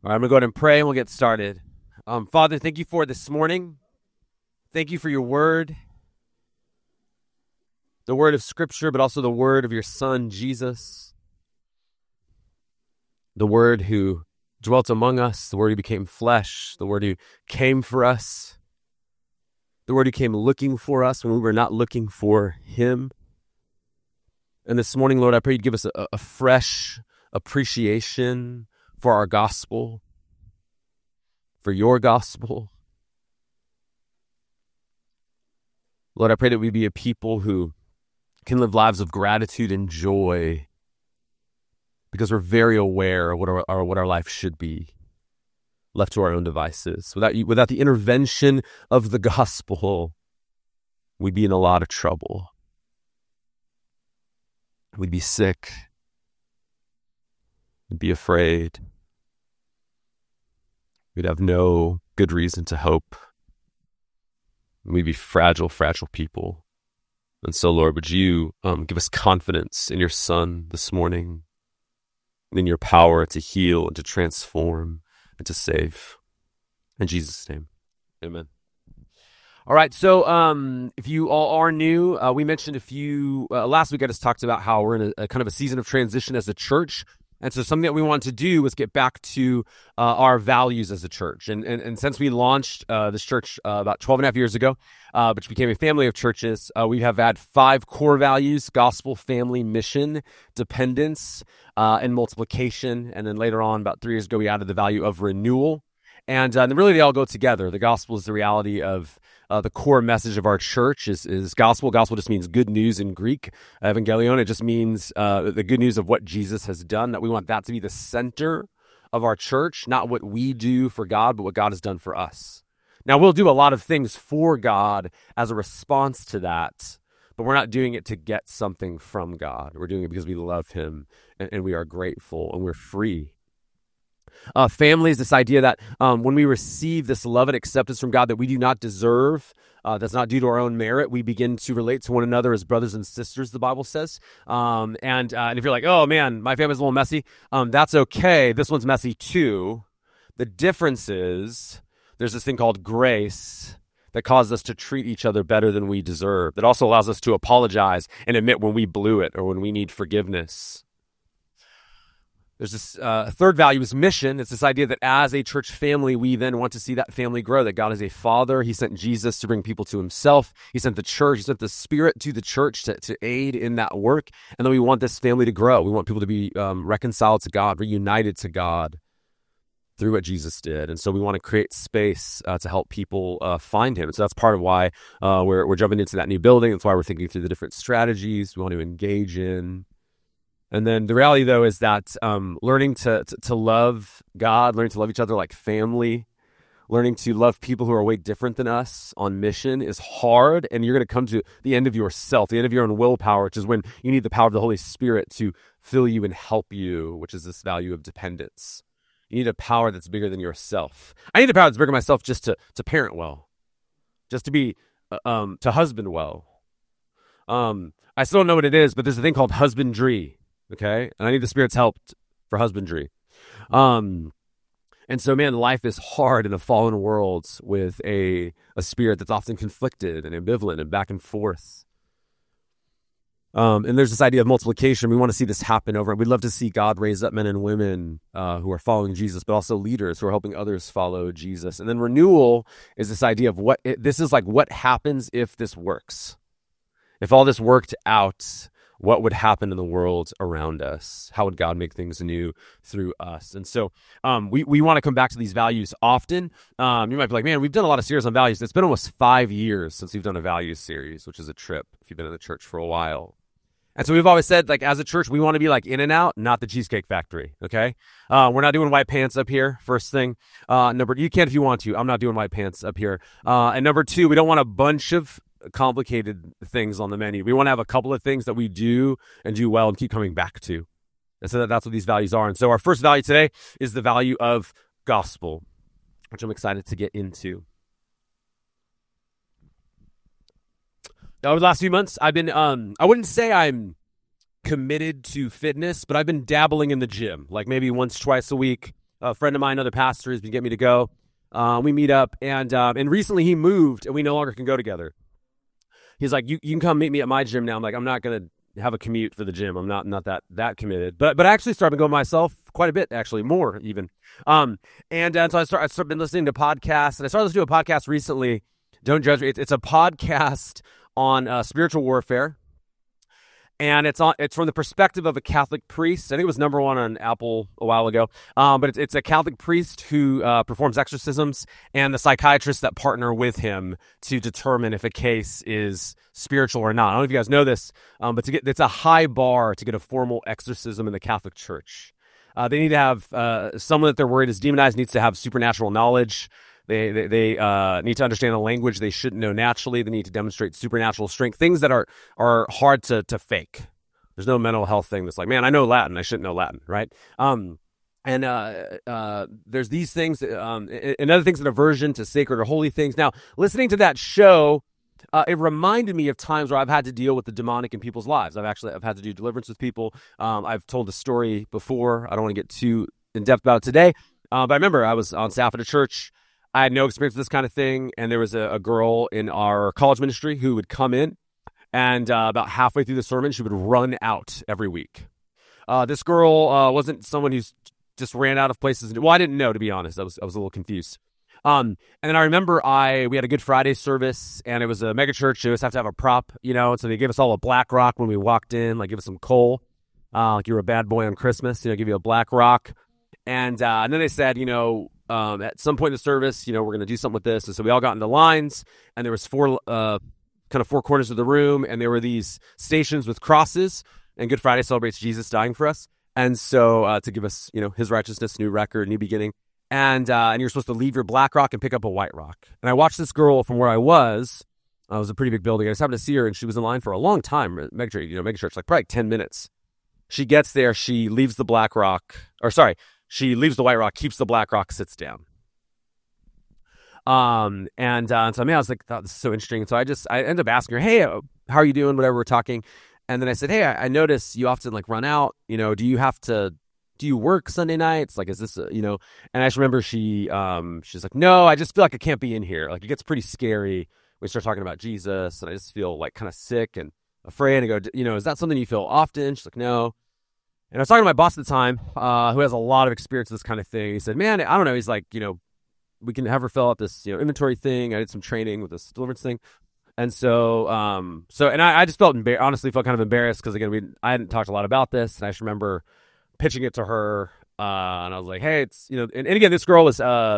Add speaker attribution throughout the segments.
Speaker 1: All right, I'm going to go ahead and pray and we'll get started. Father, thank you for this morning. Thank you for your word, the word of Scripture, but also the word of your Son, Jesus, the word who dwelt among us, the word who became flesh, the word who came for us, the word who came looking for us when we were not looking for him. And this morning, Lord, I pray you'd give us a fresh appreciation for our gospel, for your gospel. Lord, I pray that we be a people who can live lives of gratitude and joy because we're very aware of what our life should be, left to our own devices. Without the intervention of the gospel, we'd be in a lot of trouble. We'd be sick. We'd be afraid. We'd have no good reason to hope. We'd be fragile people. And so, Lord, would you give us confidence in your Son this morning, in your power to heal and to transform and to save. In Jesus' name, amen. All right, so if you all are new, we mentioned last week I just talked about how we're in a kind of a season of transition as a church. And so something that we wanted to do was get back to our values as a church. And since we launched this church about 12 and a half years ago, which became a family of churches, we have had 5 core values: gospel, family, mission, dependence, and multiplication. And then later on, about 3 years ago, we added the value of renewal. And really, they all go together. The gospel is the reality of the core message of our church is gospel. Gospel just means good news in Greek. Evangelion, it just means the good news of what Jesus has done, that we want that to be the center of our church, not what we do for God, but what God has done for us. Now, we'll do a lot of things for God as a response to that, but we're not doing it to get something from God. We're doing it because we love him and we are grateful and we're free. Family is this idea that when we receive this love and acceptance from God that we do not deserve, that's not due to our own merit, we begin to relate to one another as brothers and sisters, the Bible says. And if you're like, oh man, my family's a little messy, that's okay. This one's messy too. The difference is there's this thing called grace that causes us to treat each other better than we deserve. That also allows us to apologize and admit when we blew it or when we need forgiveness. There's this third value is mission. It's this idea that as a church family, we then want to see that family grow, that God is a father. He sent Jesus to bring people to himself. He sent the church. He sent the Spirit to the church to aid in that work. And then we want this family to grow. We want people to be reconciled to God, reunited to God through what Jesus did. And so we want to create space to help people find him. And so that's part of why we're jumping into that new building. That's why we're thinking through the different strategies we want to engage in. And then the reality, though, is that learning to love God, learning to love each other like family, learning to love people who are way different than us on mission is hard. And you're going to come to the end of yourself, the end of your own willpower, which is when you need the power of the Holy Spirit to fill you and help you, which is this value of dependence. You need a power that's bigger than yourself. I need a power that's bigger than myself just to parent well, just to be, to husband well. I still don't know what it is, but there's a thing called husbandry. Okay, and I need the Spirit's help for husbandry. And so, man, life is hard in a fallen world with a spirit that's often conflicted and ambivalent and back and forth. And there's this idea of multiplication. We want to see this happen over. We'd love to see God raise up men and women who are following Jesus, but also leaders who are helping others follow Jesus. And then renewal is this idea of what happens if this works. If all this worked out, what would happen in the world around us? How would God make things new through us? And so we want to come back to these values often. You might be like, man, we've done a lot of series on values. It's been almost 5 years since we've done a values series, which is a trip if you've been in the church for a while. And so we've always said, like, as a church, we want to be like In-N-Out, not the Cheesecake Factory, okay? We're not doing white pants up here, first thing. You can if you want to. I'm not doing white pants up here. And number 2, we don't want a bunch of complicated things on the menu. We want to have a couple of things that we do and do well and keep coming back to. And so that's what these values are. And so our first value today is the value of gospel, which I'm excited to get into. Now, over the last few months, I've been, I wouldn't say I'm committed to fitness, but I've been dabbling in the gym, like maybe once, twice a week. a friend of mine, another pastor, has been getting me to go. We meet up, and recently he moved, and we no longer can go together. He's like, you can come meet me at my gym now. I'm like, I'm not going to have a commute for the gym. I'm not that committed. But I actually started going myself quite a bit, actually, more even. So I started been listening to podcasts, and I started listening to a podcast recently. Don't judge me. It's a podcast on spiritual warfare. And it's from the perspective of a Catholic priest. I think it was number one on Apple a while ago. But it's a Catholic priest who performs exorcisms, and the psychiatrists that partner with him to determine if a case is spiritual or not. I don't know if you guys know this, but it's a high bar to get a formal exorcism in the Catholic Church. They need to have someone that they're worried is demonized needs to have supernatural knowledge. They need to understand the language they shouldn't know naturally. They need to demonstrate supernatural strength, things that are hard to fake. There's no mental health thing that's like, man, I know Latin, I shouldn't know Latin, right? There's these things, and other things, an aversion to sacred or holy things. Now, listening to that show, it reminded me of times where I've had to deal with the demonic in people's lives. I've had to do deliverance with people. I've told the story before. I don't want to get too in depth about it today. But I remember I was on staff at a church. I had no experience with this kind of thing, and there was a girl in our college ministry who would come in, and about halfway through the sermon, she would run out every week. This girl wasn't someone who's just ran out of places. Well, I didn't know, to be honest. I was a little confused. And then I remember we had a Good Friday service, and it was a mega church. They always have to have a prop, and so they gave us all a black rock when we walked in, like give us some coal, like you were a bad boy on Christmas, give you a black rock. And then they said, at some point in the service, we're going to do something with this. And so we all got into lines, and there was four corners of the room, and there were these stations with crosses, and Good Friday celebrates Jesus dying for us. And so to give us, his righteousness, new record, new beginning. And you're supposed to leave your black rock and pick up a white rock. And I watched this girl from where I was. It was a pretty big building. I just happened to see her, and she was in line for a long time. Mega church, like probably 10 minutes. She gets there. She leaves the black rock, she leaves the white rock, keeps the black rock, sits down. So I was like, thought this is so interesting. So I ended up asking her, hey, how are you doing? Whatever, we're talking. And then I said, hey, I notice you often like run out, do you work Sunday nights? Like, is this, and I just remember she's like, no, I just feel like I can't be in here. Like, it gets pretty scary when we start talking about Jesus, and I just feel like kind of sick and afraid. And I go, is that something you feel often? She's like, no. And I was talking to my boss at the time, who has a lot of experience with this kind of thing. He said, man, I don't know. He's like, we can have her fill out this, inventory thing. I did some training with this deliverance thing. And so, I just honestly felt kind of embarrassed because, again, I hadn't talked a lot about this. And I just remember pitching it to her. And I was like, hey, it's, and again, this girl was,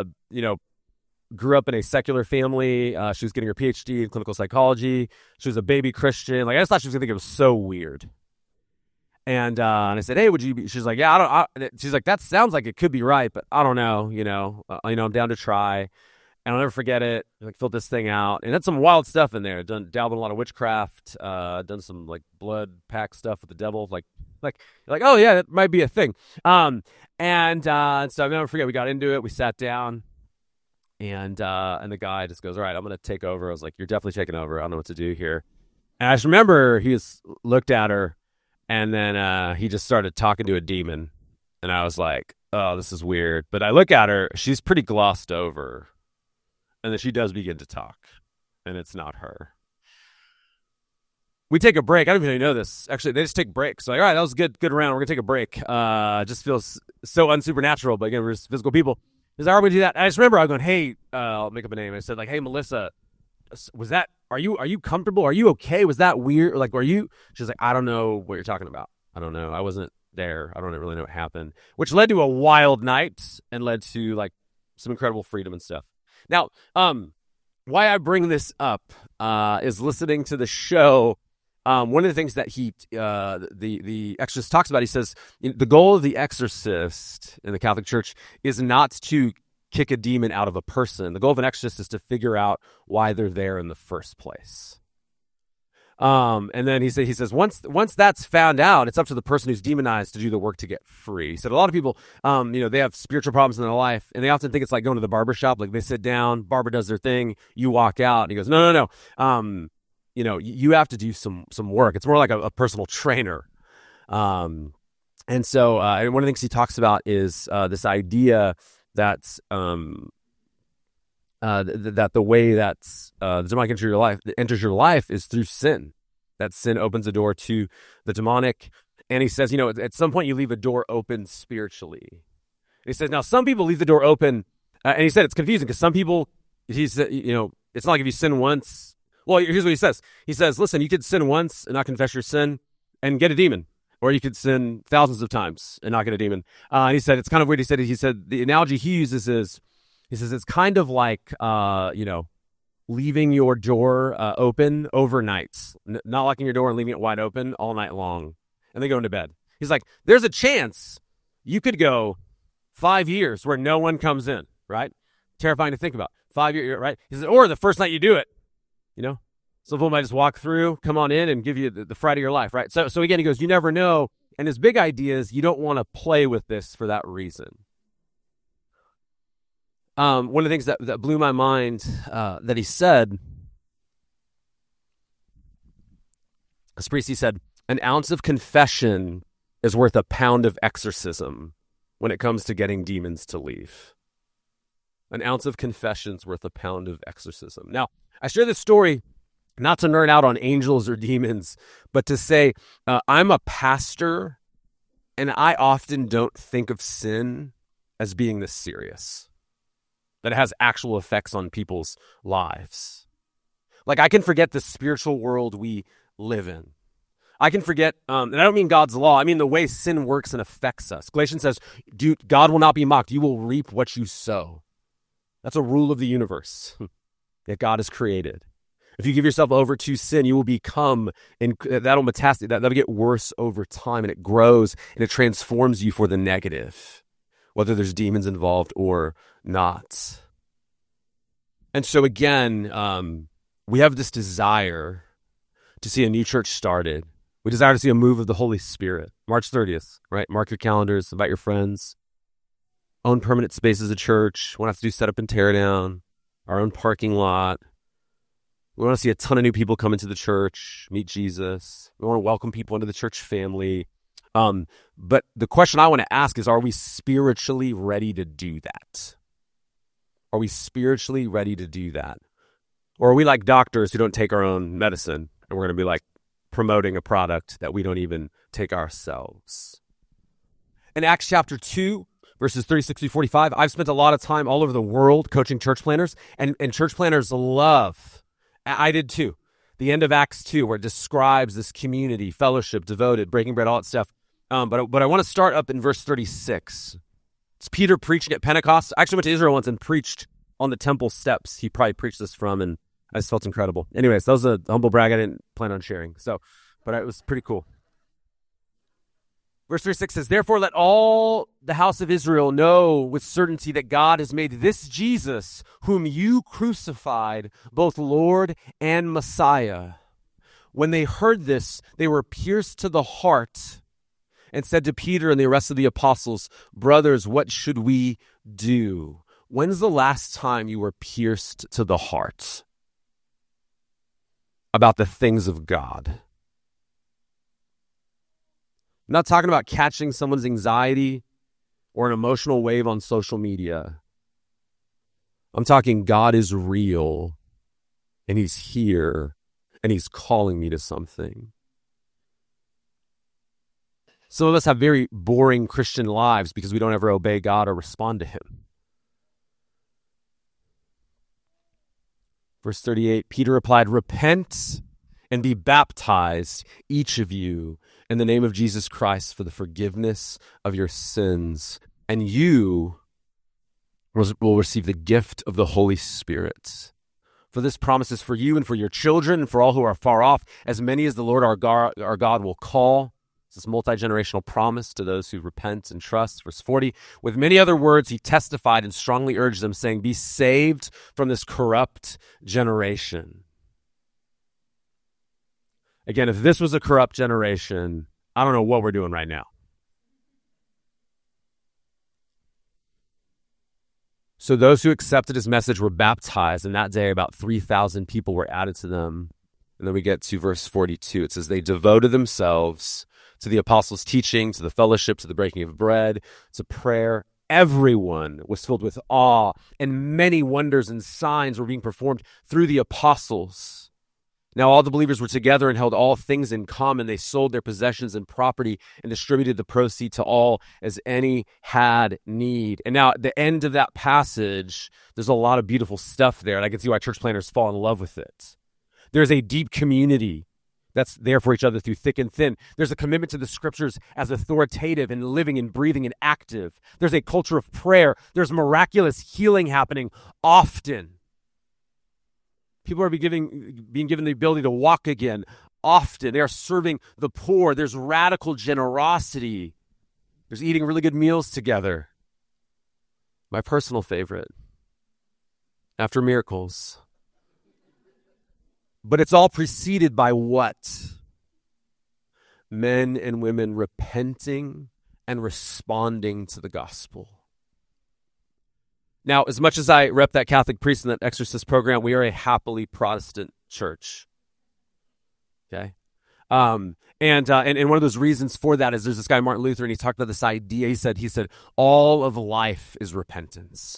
Speaker 1: grew up in a secular family. She was getting her PhD in clinical psychology. She was a baby Christian. Like, I just thought she was going to think it was so weird. And I said, hey, would you be? She's like, yeah, she's like, that sounds like it could be right, but I don't know, I'm down to try. And I'll never forget it. Like, filled this thing out, and had some wild stuff in there. Dabbled in a lot of witchcraft. Done some like blood pact stuff with the devil. Like, oh yeah, that might be a thing. So I'll never forget. We got into it. We sat down, and the guy just goes, all right, I'm gonna take over. I was like, you're definitely taking over. I don't know what to do here. And I just remember he just looked at her. And then he just started talking to a demon. And I was like, oh, this is weird. But I look at her. She's pretty glossed over. And then she does begin to talk. And it's not her. We take a break. I don't even know this. Actually, they just take breaks. So like, all right, that was a good round. We're going to take a break. It just feels so unsupernatural. But again, we're just physical people. Is that how we do that? And I just remember I was going, hey, I'll make up a name. I said, like, hey, Melissa, was that... Are you comfortable? Are you okay? Was that weird? Like, she's like, I don't know what you're talking about. I don't know. I wasn't there. I don't really know what happened, which led to a wild night and led to like some incredible freedom and stuff. Now, why I bring this up is listening to the show. One of the things that the exorcist talks about, he says, the goal of the exorcist in the Catholic Church is not to kick a demon out of a person. The goal of an exorcist is to figure out why they're there in the first place. And then he says once that's found out, it's up to the person who's demonized to do the work to get free. He said a lot of people, they have spiritual problems in their life, and they often think it's like going to the barber shop. Like, they sit down, barber does their thing, you walk out, and he goes, no. You have to do some work. It's more like a personal trainer. And so and one of the things he talks about is this idea that that the way that the demonic enters your life is through sin. That sin opens the door to the demonic. And he says, at some point you leave a door open spiritually. And he says, now some people leave the door open, and he said it's confusing because some people, he said, it's not like if you sin once. Well, here's what he says. He says, listen, you could sin once and not confess your sin and get a demon. Or you could sin thousands of times and not get a demon. And he said, it's kind of weird. He said the analogy he uses is, he says, it's kind of like, leaving your door open overnight, not locking your door and leaving it wide open all night long, and then going to bed. He's like, there's a chance you could go 5 years where no one comes in, right? Terrifying to think about. 5 years, right? He says, or the first night you do it, some people might just walk through, come on in, and give you the fright of your life, right? So again, he goes, you never know. And his big idea is you don't want to play with this for that reason. One of the things that blew my mind that he said, he said, an ounce of confession is worth a pound of exorcism when it comes to getting demons to leave. An ounce of confession is worth a pound of exorcism. Now, I share this story not to nerd out on angels or demons, but to say I'm a pastor, and I often don't think of sin as being this serious, that it has actual effects on people's lives. Like, I can forget the spiritual world we live in. I can forget, and I don't mean God's law, I mean the way sin works and affects us. Galatians says, God will not be mocked. You will reap what you sow. That's a rule of the universe that God has created. If you give yourself over to sin, you will become, and that'll get worse over time, and it grows, and it transforms you for the negative, whether there's demons involved or not. And so again, we have this desire to see a new church started. We desire to see a move of the Holy Spirit. March 30th, right? Mark your calendars, invite your friends, own permanent spaces at church. We won't have to do set up and tear down, our own parking lot. We want to see a ton of new people come into the church, meet Jesus. We want to welcome people into the church family. But the question I want to ask is, are we spiritually ready to do that? Are we spiritually ready to do that? Or are we like doctors who don't take our own medicine, and we're going to be like promoting a product that we don't even take ourselves? In Acts chapter 2, verses 36 through 45, I've spent a lot of time all over the world coaching church planners, and church planners love, I did too, the end of Acts 2, where it describes this community, fellowship, devoted, breaking bread, all that stuff. But I want to start up in verse 36. It's Peter preaching at Pentecost. I actually went to Israel once and preached on the temple steps. He probably preached this from, and I just felt incredible. Anyways, that was a humble brag I didn't plan on sharing. But it was pretty cool. Verse 36 says, therefore let all the house of Israel know with certainty that God has made this Jesus, whom you crucified, both Lord and Messiah. When they heard this, they were pierced to the heart and said to Peter and the rest of the apostles, brothers, what should we do? When's the last time you were pierced to the heart about the things of God? I'm not talking about catching someone's anxiety or an emotional wave on social media. I'm talking God is real, and he's here, and he's calling me to something. Some of us have very boring Christian lives because we don't ever obey God or respond to him. Verse 38, Peter replied, repent and be baptized, each of you, in the name of Jesus Christ for the forgiveness of your sins, and you will receive the gift of the Holy Spirit. For this promise is for you and for your children and for all who are far off, as many as the Lord our God will call. It's this multi-generational promise to those who repent and trust. Verse 40, with many other words he testified and strongly urged them, saying, be saved from this corrupt generation. Again, if this was a corrupt generation, I don't know what we're doing right now. So those who accepted his message were baptized, and that day about 3,000 people were added to them. And then we get to verse 42. It says, they devoted themselves to the apostles' teaching, to the fellowship, to the breaking of bread, to prayer. Everyone was filled with awe, and many wonders and signs were being performed through the apostles. Now all the believers were together and held all things in common. They sold their possessions and property and distributed the proceeds to all as any had need. And now at the end of that passage, there's a lot of beautiful stuff there, and I can see why church planners fall in love with it. There's a deep community that's there for each other through thick and thin. There's a commitment to the scriptures as authoritative and living and breathing and active. There's a culture of prayer. There's miraculous healing happening often. People are being given the ability to walk again often. They are serving the poor. There's radical generosity. There's eating really good meals together. My personal favorite, after miracles. But it's all preceded by what? Men and women repenting and responding to the gospel. Now, as much as I rep that Catholic priest in that exorcist program, we are a happily Protestant church. Okay? And one of those reasons for that is there's this guy, Martin Luther, and he talked about this idea. He said, all of life is repentance.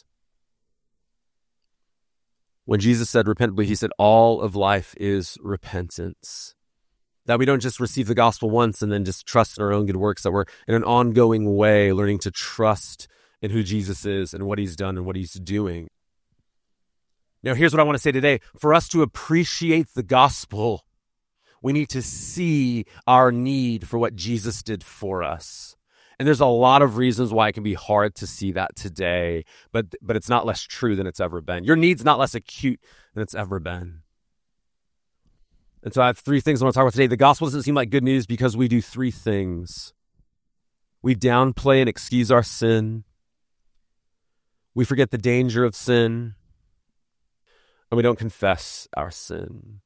Speaker 1: When Jesus said repent, he said all of life is repentance. That we don't just receive the gospel once and then just trust in our own good works, that we're in an ongoing way learning to trust in who Jesus is and what he's done and what he's doing. Now, here's what I want to say today. For us to appreciate the gospel, we need to see our need for what Jesus did for us. And there's a lot of reasons why it can be hard to see that today, but it's not less true than it's ever been. Your need's not less acute than it's ever been. And so I have three things I want to talk about today. The gospel doesn't seem like good news because we do three things. We downplay and excuse our sin. We forget the danger of sin. And we don't confess our sin.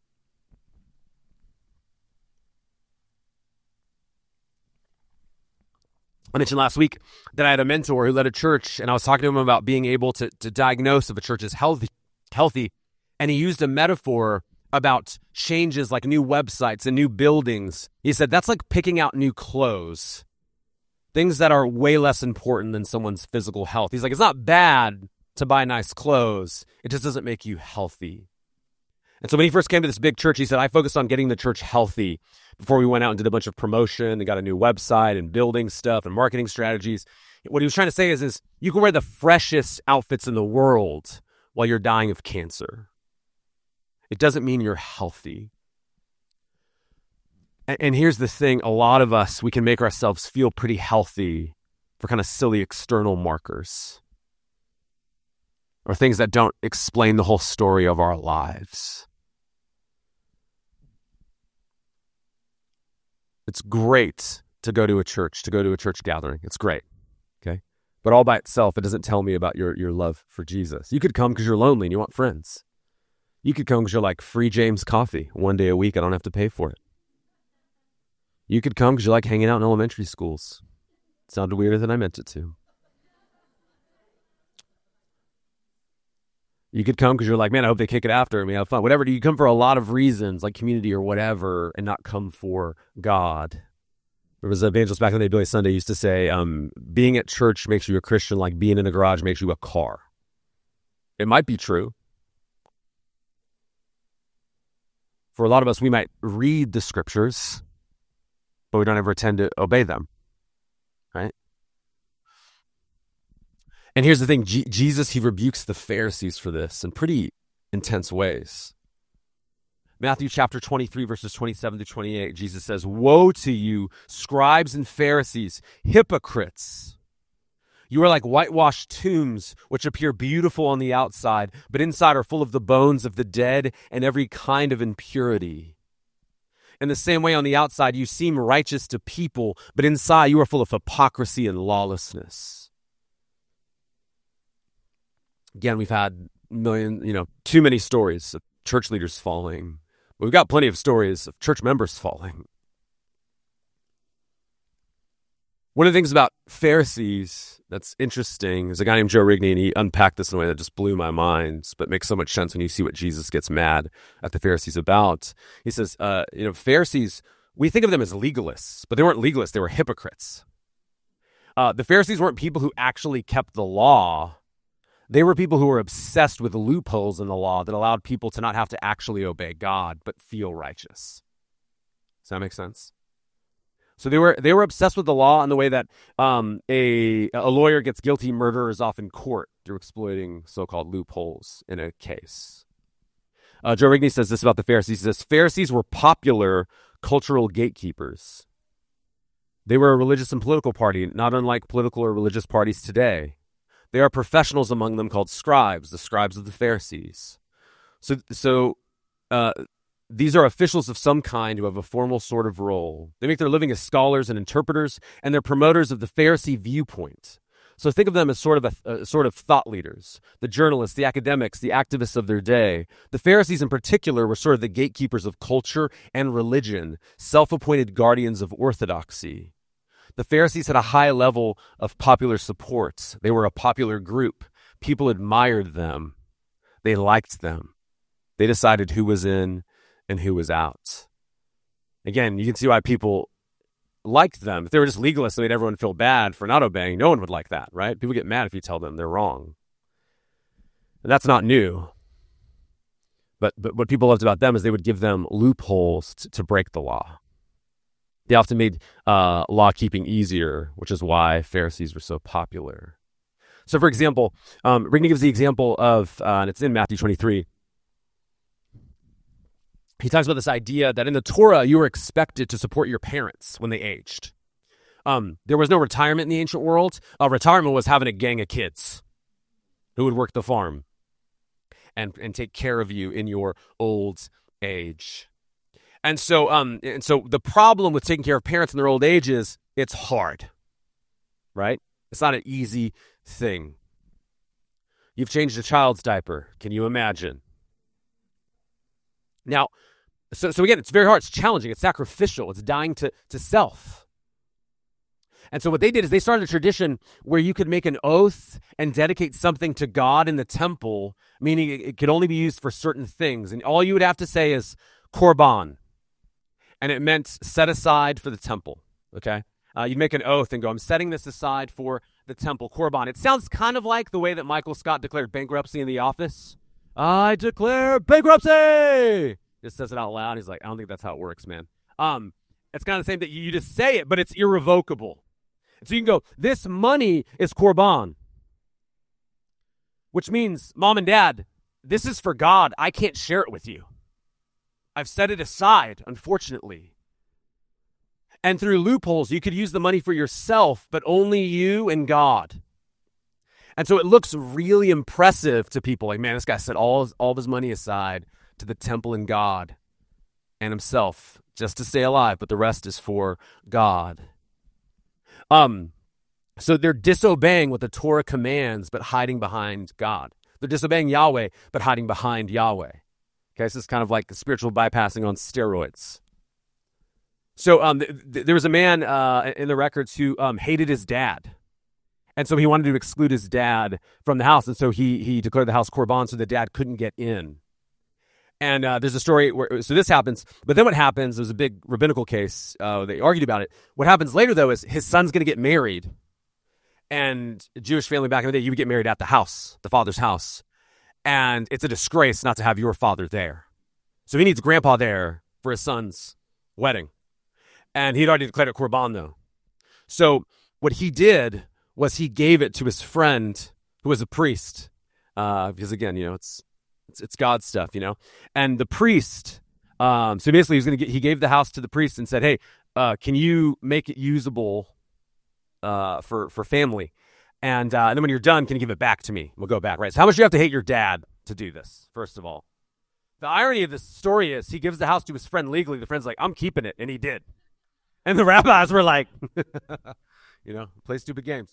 Speaker 1: I mentioned last week that I had a mentor who led a church, and I was talking to him about being able to diagnose if a church is healthy. And he used a metaphor about changes like new websites and new buildings. He said, that's like picking out new clothes. Things that are way less important than someone's physical health. He's like, it's not bad to buy nice clothes. It just doesn't make you healthy. And so when he first came to this big church, he said, I focused on getting the church healthy before we went out and did a bunch of promotion and got a new website and building stuff and marketing strategies. What he was trying to say is you can wear the freshest outfits in the world while you're dying of cancer. It doesn't mean you're healthy. And here's the thing, a lot of us, we can make ourselves feel pretty healthy for kind of silly external markers or things that don't explain the whole story of our lives. It's great to go to a church gathering. It's great, okay? But all by itself, it doesn't tell me about your love for Jesus. You could come because you're lonely and you want friends. You could come because you're like free James coffee 1 day a week. I don't have to pay for it. You could come because you like hanging out in elementary schools. It sounded weirder than I meant it to. You could come because you're like, man, I hope they kick it after me, have fun. Whatever. You come for a lot of reasons, like community or whatever, and not come for God. There was an evangelist back in the day, Billy Sunday, used to say, being at church makes you a Christian like being in a garage makes you a car. It might be true. For a lot of us, we might read the scriptures, but we don't ever tend to obey them, right? And here's the thing, Jesus, he rebukes the Pharisees for this in pretty intense ways. Matthew chapter 23, verses 27 to 28, Jesus says, woe to you, scribes and Pharisees, hypocrites! You are like whitewashed tombs, which appear beautiful on the outside, but inside are full of the bones of the dead and every kind of impurity. In the same way, on the outside, you seem righteous to people, but inside you are full of hypocrisy and lawlessness. Again, we've had too many stories of church leaders falling. But we've got plenty of stories of church members falling. One of the things about Pharisees that's interesting is a guy named Joe Rigney, and he unpacked this in a way that just blew my mind, but makes so much sense when you see what Jesus gets mad at the Pharisees about. He says, Pharisees
Speaker 2: we think of them as legalists, but they weren't legalists. They were hypocrites. The Pharisees weren't people who actually kept the law. They were people who were obsessed with loopholes in the law that allowed people to not have to actually obey God, but feel righteous. Does that make sense? So they were obsessed with the law in the way that a lawyer gets guilty murderers off in court through exploiting so-called loopholes in a case. Joe Rigney says this about the Pharisees. He says, Pharisees were popular cultural gatekeepers. They were a religious and political party, not unlike political or religious parties today. There are professionals among them called scribes, the scribes of the Pharisees. So these are officials of some kind who have a formal sort of role. They make their living as scholars and interpreters, and they're promoters of the Pharisee viewpoint. So think of them as sort of thought leaders, the journalists, the academics, the activists of their day. The Pharisees in particular were sort of the gatekeepers of culture and religion, self-appointed guardians of orthodoxy. The Pharisees had a high level of popular support. They were a popular group. People admired them. They liked them. They decided who was in and who was out. Again, you can see why people liked them. If they were just legalists and made everyone feel bad for not obeying, no one would like that, right? People get mad if you tell them they're wrong. And that's not new. But what people loved about them is they would give them loopholes to break the law. They often made law keeping easier, which is why Pharisees were so popular. So, for example, Rigney gives the example of, and it's in Matthew 23, he talks about this idea that in the Torah, you were expected to support your parents when they aged. There was no retirement in the ancient world. Retirement was having a gang of kids who would work the farm and take care of you in your old age. And so the problem with taking care of parents in their old age is it's hard, right? It's not an easy thing. You've changed a child's diaper. Can you imagine? Now, so again, it's very hard. It's challenging. It's sacrificial. It's dying to self. And so what they did is they started a tradition where you could make an oath and dedicate something to God in the temple, meaning it could only be used for certain things. And all you would have to say is korban. And it meant set aside for the temple, okay? You'd make an oath and go, I'm setting this aside for the temple, korban. It sounds kind of like the way that Michael Scott declared bankruptcy in The Office. I declare bankruptcy! Just says it out loud. He's like, I don't think that's how it works, man. It's kind of the same that you just say it, but it's irrevocable. And so you can go, this money is korban, which means, mom and dad, this is for God. I can't share it with you. I've set it aside, unfortunately. And through loopholes, you could use the money for yourself, but only you and God. And so it looks really impressive to people. Like, man, this guy set all of his money aside to the temple and God and himself just to stay alive, but the rest is for God. So they're disobeying what the Torah commands, but hiding behind God. They're disobeying Yahweh, but hiding behind Yahweh. Okay, this is kind of like the spiritual bypassing on steroids. So there was a man in the records who hated his dad. And so he wanted to exclude his dad from the house. And so he declared the house korban so the dad couldn't get in. And there's a story where, so this happens, but then what happens, there's a big rabbinical case, they argued about it. What happens later, though, is his son's going to get married. And a Jewish family back in the day, you would get married at the house, the father's house. And it's a disgrace not to have your father there. So he needs grandpa there for his son's wedding. And he'd already declared it korban, though. So what he did was he gave it to his friend who was a priest. Because again, it's God's stuff, And the priest, so basically he gave the house to the priest and said, hey, can you make it usable for family? And then when you're done, can you give it back to me? We'll go back, right? So how much do you have to hate your dad to do this, first of all? The irony of this story is he gives the house to his friend legally. The friend's like, I'm keeping it. And he did. And the rabbis were like, play stupid games.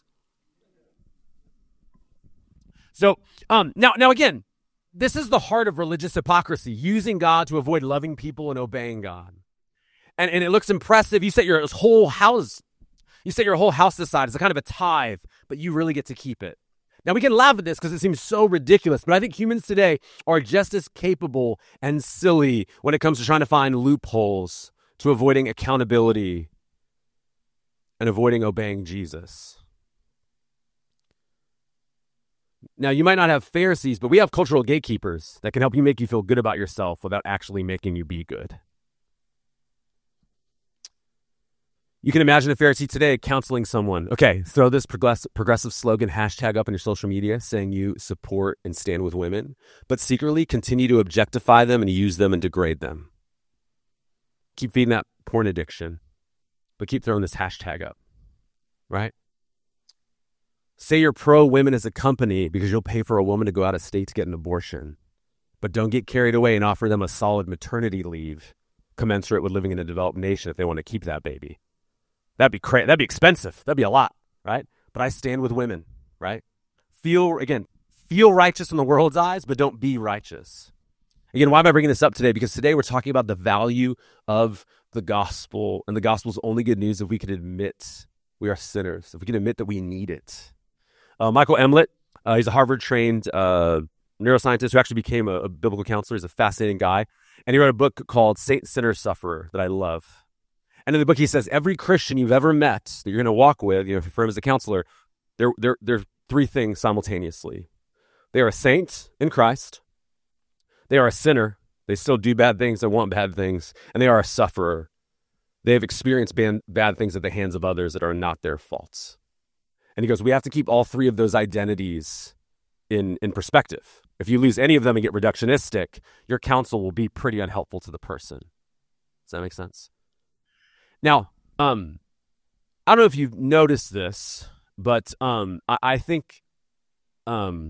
Speaker 2: So now again, this is the heart of religious hypocrisy, using God to avoid loving people and obeying God. And it looks impressive. You set your whole house aside as a kind of a tithe, but you really get to keep it. Now, we can laugh at this because it seems so ridiculous, but I think humans today are just as capable and silly when it comes to trying to find loopholes to avoiding accountability and avoiding obeying Jesus. Now, you might not have Pharisees, but we have cultural gatekeepers that can help you make you feel good about yourself without actually making you be good. You can imagine a Pharisee today counseling someone. Okay, throw this progressive slogan hashtag up on your social media saying you support and stand with women, but secretly continue to objectify them and use them and degrade them. Keep feeding that porn addiction, but keep throwing this hashtag up, right? Say you're pro-women as a company because you'll pay for a woman to go out of state to get an abortion, but don't get carried away and offer them a solid maternity leave commensurate with living in a developed nation if they want to keep that baby. That'd be crazy. That'd be expensive. That'd be a lot, right? But I stand with women, right? Feel righteous in the world's eyes, but don't be righteous. Again, why am I bringing this up today? Because today we're talking about the value of the gospel, and the gospel's only good news if we can admit we are sinners, if we can admit that we need it. Michael Emlet, he's a Harvard-trained neuroscientist who actually became a biblical counselor. He's a fascinating guy. And he wrote a book called Saint, Sinner, Sufferer that I love. And in the book, he says, every Christian you've ever met that you're going to walk with, for him as a counselor, they're three things simultaneously. They are a saint in Christ. They are a sinner. They still do bad things and want bad things. And they are a sufferer. They have experienced bad things at the hands of others that are not their faults. And he goes, we have to keep all three of those identities in perspective. If you lose any of them and get reductionistic, your counsel will be pretty unhelpful to the person. Does that make sense? Now, I don't know if you've noticed this, but I think I'll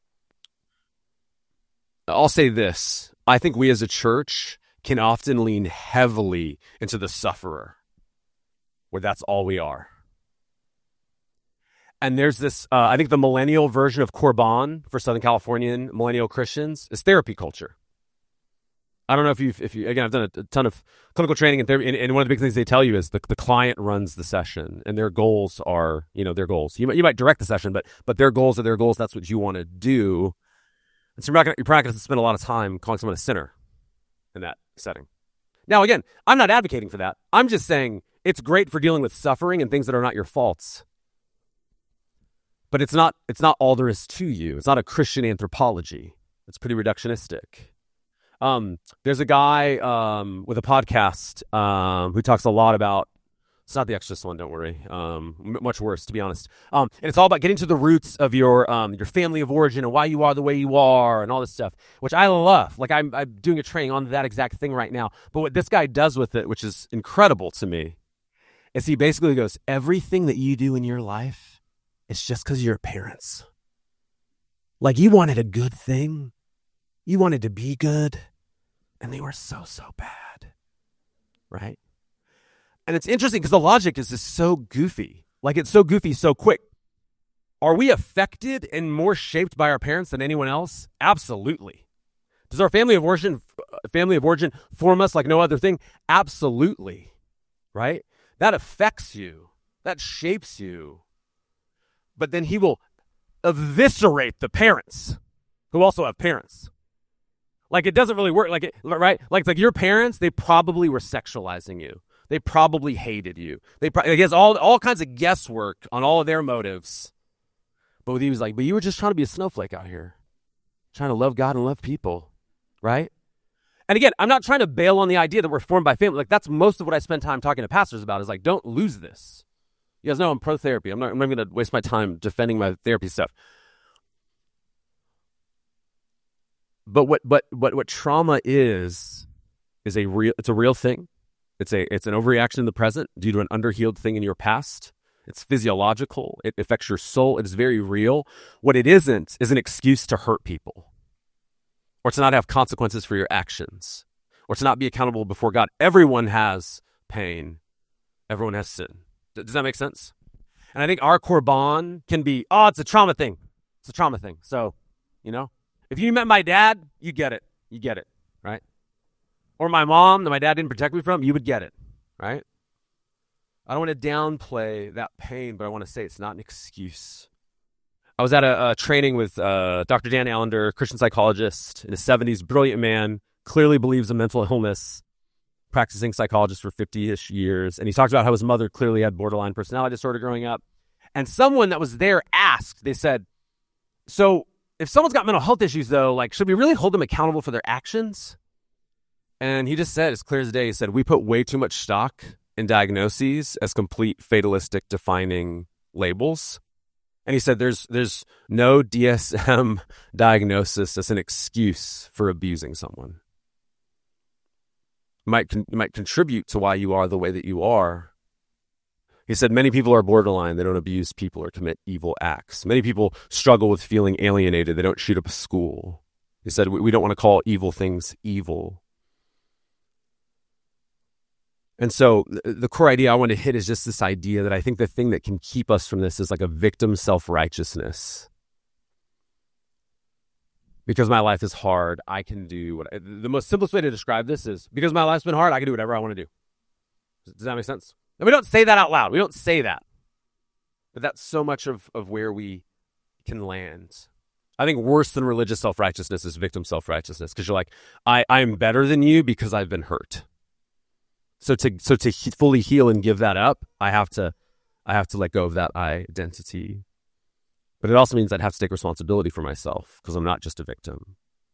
Speaker 2: say this. I think we as a church can often lean heavily into the sufferer, where that's all we are. And there's this, I think the millennial version of Korban for Southern Californian millennial Christians is therapy culture. I don't know if you again, I've done a ton of clinical training and therapy, and one of the big things they tell you is the client runs the session, and their goals are, their goals. You might direct the session, but their goals are their goals. That's what you want to do. And so you're probably not going to spend a lot of time calling someone a sinner in that setting. Now, again, I'm not advocating for that. I'm just saying it's great for dealing with suffering and things that are not your faults. But it's not all there is to you. It's not a Christian anthropology. It's pretty reductionistic. There's a guy with a podcast who talks a lot about, it's not the Exorcist one, don't worry, much worse, to be honest. And it's all about getting to the roots of your family of origin and why you are the way you are and all this stuff, which I love. Like I'm doing a training on that exact thing right now. But what this guy does with it, which is incredible to me, is he basically goes, everything that you do in your life, it's just because of your parents. Like you wanted a good thing. You wanted to be good, and they were so bad, right? And it's interesting because the logic is just so goofy. Like it's so goofy, so quick. Are we affected and more shaped by our parents than anyone else? Absolutely. Does our family of origin form us like no other thing? Absolutely, right? That affects you. That shapes you. But then he will eviscerate the parents who also have parents. Like it doesn't really work, right? Like your parents, they probably were sexualizing you. They probably hated you. They has all kinds of guesswork on all of their motives. But he was like, but you were just trying to be a snowflake out here, trying to love God and love people, right? And again, I'm not trying to bail on the idea that we're formed by family. Like that's most of what I spend time talking to pastors about is like, don't lose this. You guys know I'm pro therapy. I'm not going to waste my time defending my therapy stuff. But what trauma is a real thing. It's an overreaction in the present due to an underhealed thing in your past. It's physiological. It affects your soul. It is very real. What it isn't is an excuse to hurt people, or to not have consequences for your actions, or to not be accountable before God. Everyone has pain. Everyone has sin. Does that make sense? And I think our Korban can be, it's a trauma thing. It's a trauma thing. So, if you met my dad, you get it. You get it, right? Or my mom that my dad didn't protect me from, you would get it, right? I don't want to downplay that pain, but I want to say it's not an excuse. I was at a training with Dr. Dan Allender, Christian psychologist in his 70s, brilliant man, clearly believes in mental illness. practicing psychologist for 50-ish years. And he talked about how his mother clearly had borderline personality disorder growing up. And someone that was there asked, they said, so if someone's got mental health issues, though, like, should we really hold them accountable for their actions? And he just said, as clear as day, he said, we put way too much stock in diagnoses as complete fatalistic defining labels. And he said, there's no DSM diagnosis as an excuse for abusing someone. It might contribute to why you are the way that you are. He said, many people are borderline. They don't abuse people or commit evil acts. Many people struggle with feeling alienated. They don't shoot up a school. He said, we don't want to call evil things evil. And so the core idea I want to hit is just this idea that I think the thing that can keep us from this is like a victim self-righteousness. Because my life is hard, I can do the most simplest way to describe this is, because my life's been hard, I can do whatever I want to do. Does that make sense? And we don't say that out loud. We don't say that. But that's so much of where we can land. I think worse than religious self-righteousness is victim self-righteousness, because you're like, I'm better than you because I've been hurt. So to fully heal and give that up, I have to let go of that identity. But it also means I'd have to take responsibility for myself because I'm not just a victim.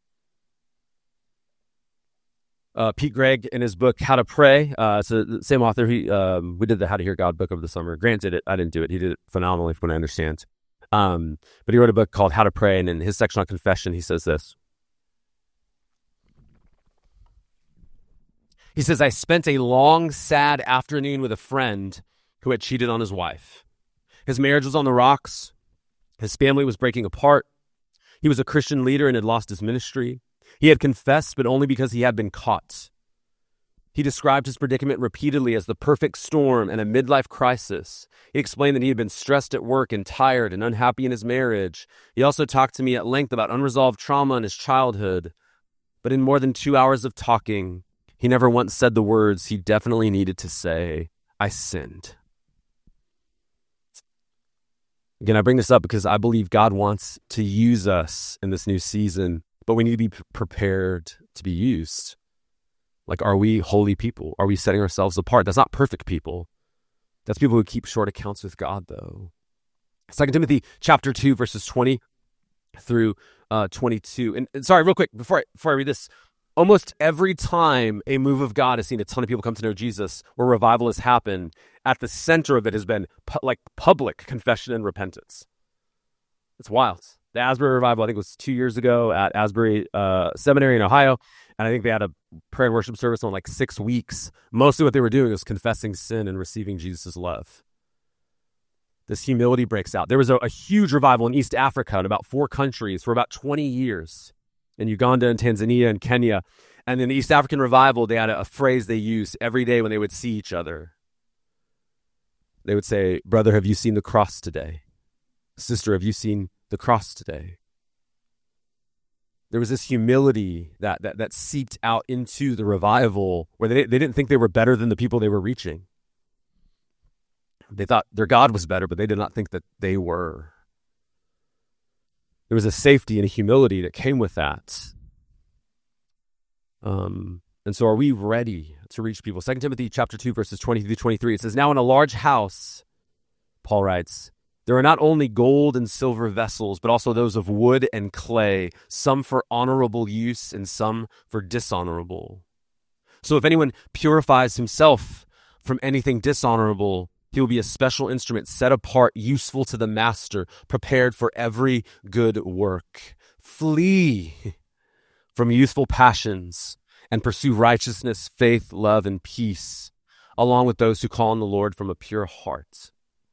Speaker 2: Pete Greig, in his book How to Pray, it's the same author. We did the How to Hear God book over the summer. Grant did it. I didn't do it. He did it phenomenally from what I understand. But he wrote a book called How to Pray, and in his section on confession, he says this. He says, I spent a long, sad afternoon with a friend who had cheated on his wife. His marriage was on the rocks. His family was breaking apart. He was a Christian leader and had lost his ministry. He had confessed, but only because he had been caught. He described his predicament repeatedly as the perfect storm and a midlife crisis. He explained that he had been stressed at work and tired and unhappy in his marriage. He also talked to me at length about unresolved trauma in his childhood. But in more than 2 hours of talking, he never once said the words he definitely needed to say, I sinned. Again, I bring this up because I believe God wants to use us in this new season, but we need to be prepared to be used. Like, are we holy people? Are we setting ourselves apart? That's not perfect people. That's people who keep short accounts with God, though. 2 Timothy chapter 2, verses 20 through 22. And sorry, real quick, before I read this, almost every time a move of God has seen a ton of people come to know Jesus, or revival has happened, at the center of it has been public confession and repentance. It's wild. The Asbury revival, I think, was 2 years ago at Asbury Seminary in Ohio, and I think they had a prayer and worship service on 6 weeks. Mostly what they were doing was confessing sin and receiving Jesus' love. This humility breaks out. There was a huge revival in East Africa in about 4 countries for about 20 years. In Uganda and Tanzania and Kenya. And in the East African revival, they had a phrase they used every day when they would see each other. They would say, brother, have you seen the cross today? Sister, have you seen the cross today? There was this humility that seeped out into the revival where they didn't think they were better than the people they were reaching. They thought their God was better, but they did not think that they were. There was a safety and a humility that came with that. And so are we ready to reach people? 2 Timothy chapter 2, verses 20 through 23, it says, now in a large house, Paul writes, there are not only gold and silver vessels, but also those of wood and clay, some for honorable use and some for dishonorable. So if anyone purifies himself from anything dishonorable, he will be a special instrument set apart, useful to the master, prepared for every good work. Flee from youthful passions and pursue righteousness, faith, love, and peace, along with those who call on the Lord from a pure heart.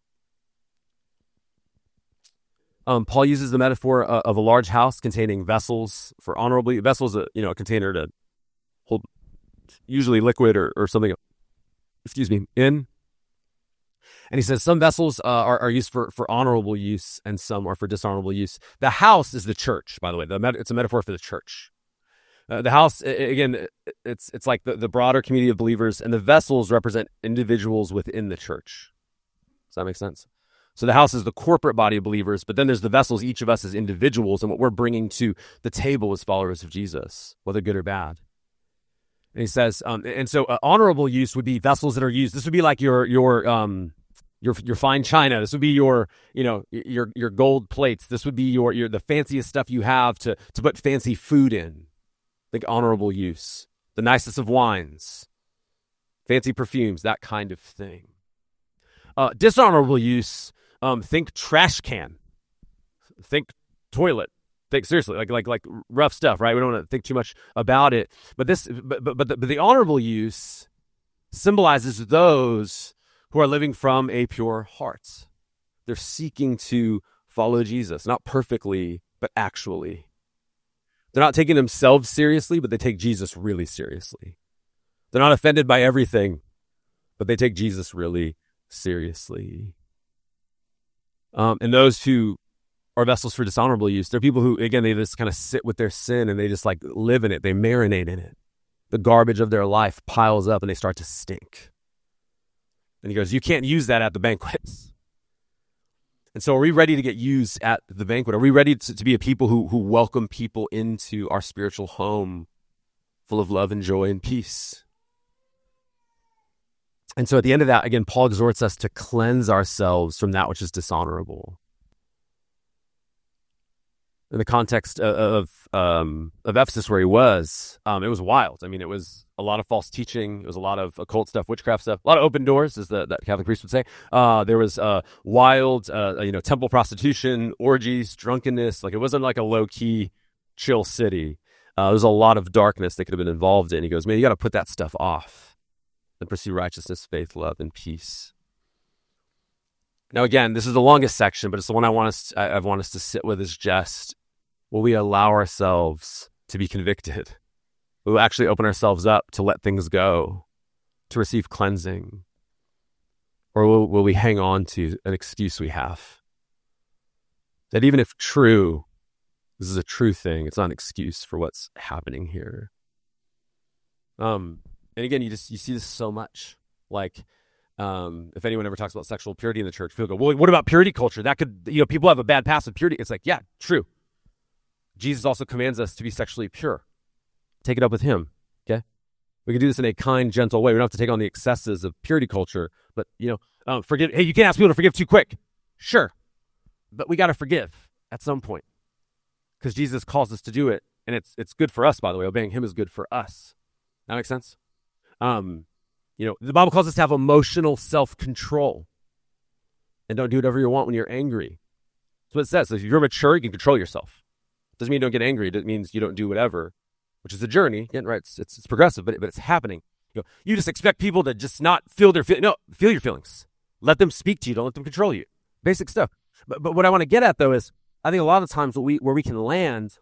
Speaker 2: Paul uses the metaphor of a large house containing vessels for honorably. Vessels, a container to hold usually liquid or something, in. And he says some vessels are used for honorable use and some are for dishonorable use. The house is the church, by the way. It's a metaphor for the church. The house, again, it's like the broader community of believers, and the vessels represent individuals within the church. Does that make sense? So the house is the corporate body of believers, but then there's the vessels, each of us as individuals, and what we're bringing to the table as followers of Jesus, whether good or bad. And he says, and so honorable use would be vessels that are used. This would be like your fine china. This would be your gold plates. This would be your the fanciest stuff you have to put fancy food in. Think honorable use. The nicest of wines, fancy perfumes, that kind of thing. Dishonorable use. Think trash can. Think toilet. Think seriously, like rough stuff, right? We don't want to think too much about it. But the honorable use symbolizes those who are living from a pure heart. They're seeking to follow Jesus, not perfectly, but actually. They're not taking themselves seriously, but they take Jesus really seriously. They're not offended by everything, but they take Jesus really seriously. And those who are vessels for dishonorable use, they're people who, again, they just kind of sit with their sin and they just like live in it. They marinate in it. The garbage of their life piles up and they start to stink. And he goes, you can't use that at the banquets. And so are we ready to get used at the banquet? Are we ready to be a people who welcome people into our spiritual home full of love and joy and peace? And so at the end of that, again, Paul exhorts us to cleanse ourselves from that which is dishonorable. In the context of Ephesus where he was, it was wild. I mean, it was a lot of false teaching. It was a lot of occult stuff, witchcraft stuff, a lot of open doors, as that Catholic priest would say. There was wild, temple prostitution, orgies, drunkenness. Like, it wasn't like a low-key, chill city. There was a lot of darkness they could have been involved in. He goes, man, you got to put that stuff off and pursue righteousness, faith, love, and peace. Now, again, this is the longest section, but it's the one I want us to sit with is just, will we allow ourselves to be convicted? Will we actually open ourselves up to let things go, to receive cleansing? Or will we hang on to an excuse we have? That even if true, this is a true thing, it's not an excuse for what's happening here. And again, you see this so much. Like, if anyone ever talks about sexual purity in the church, people go, well, what about purity culture? That could, people have a bad past with purity. It's like, yeah, true. Jesus also commands us to be sexually pure. Take it up with him, okay? We can do this in a kind, gentle way. We don't have to take on the excesses of purity culture, but, forgive. Hey, you can't ask people to forgive too quick. Sure, but we got to forgive at some point because Jesus calls us to do it, and it's good for us, by the way. Obeying him is good for us. That makes sense? The Bible calls us to have emotional self-control and don't do whatever you want when you're angry. That's what it says. So if you're mature, you can control yourself. Doesn't mean you don't get angry. It means you don't do whatever, which is a journey. Yeah, right? It's progressive, but it's happening. You just expect people to just not feel their feelings. No, feel your feelings. Let them speak to you. Don't let them control you. Basic stuff. But what I want to get at, though, is I think a lot of times where we can land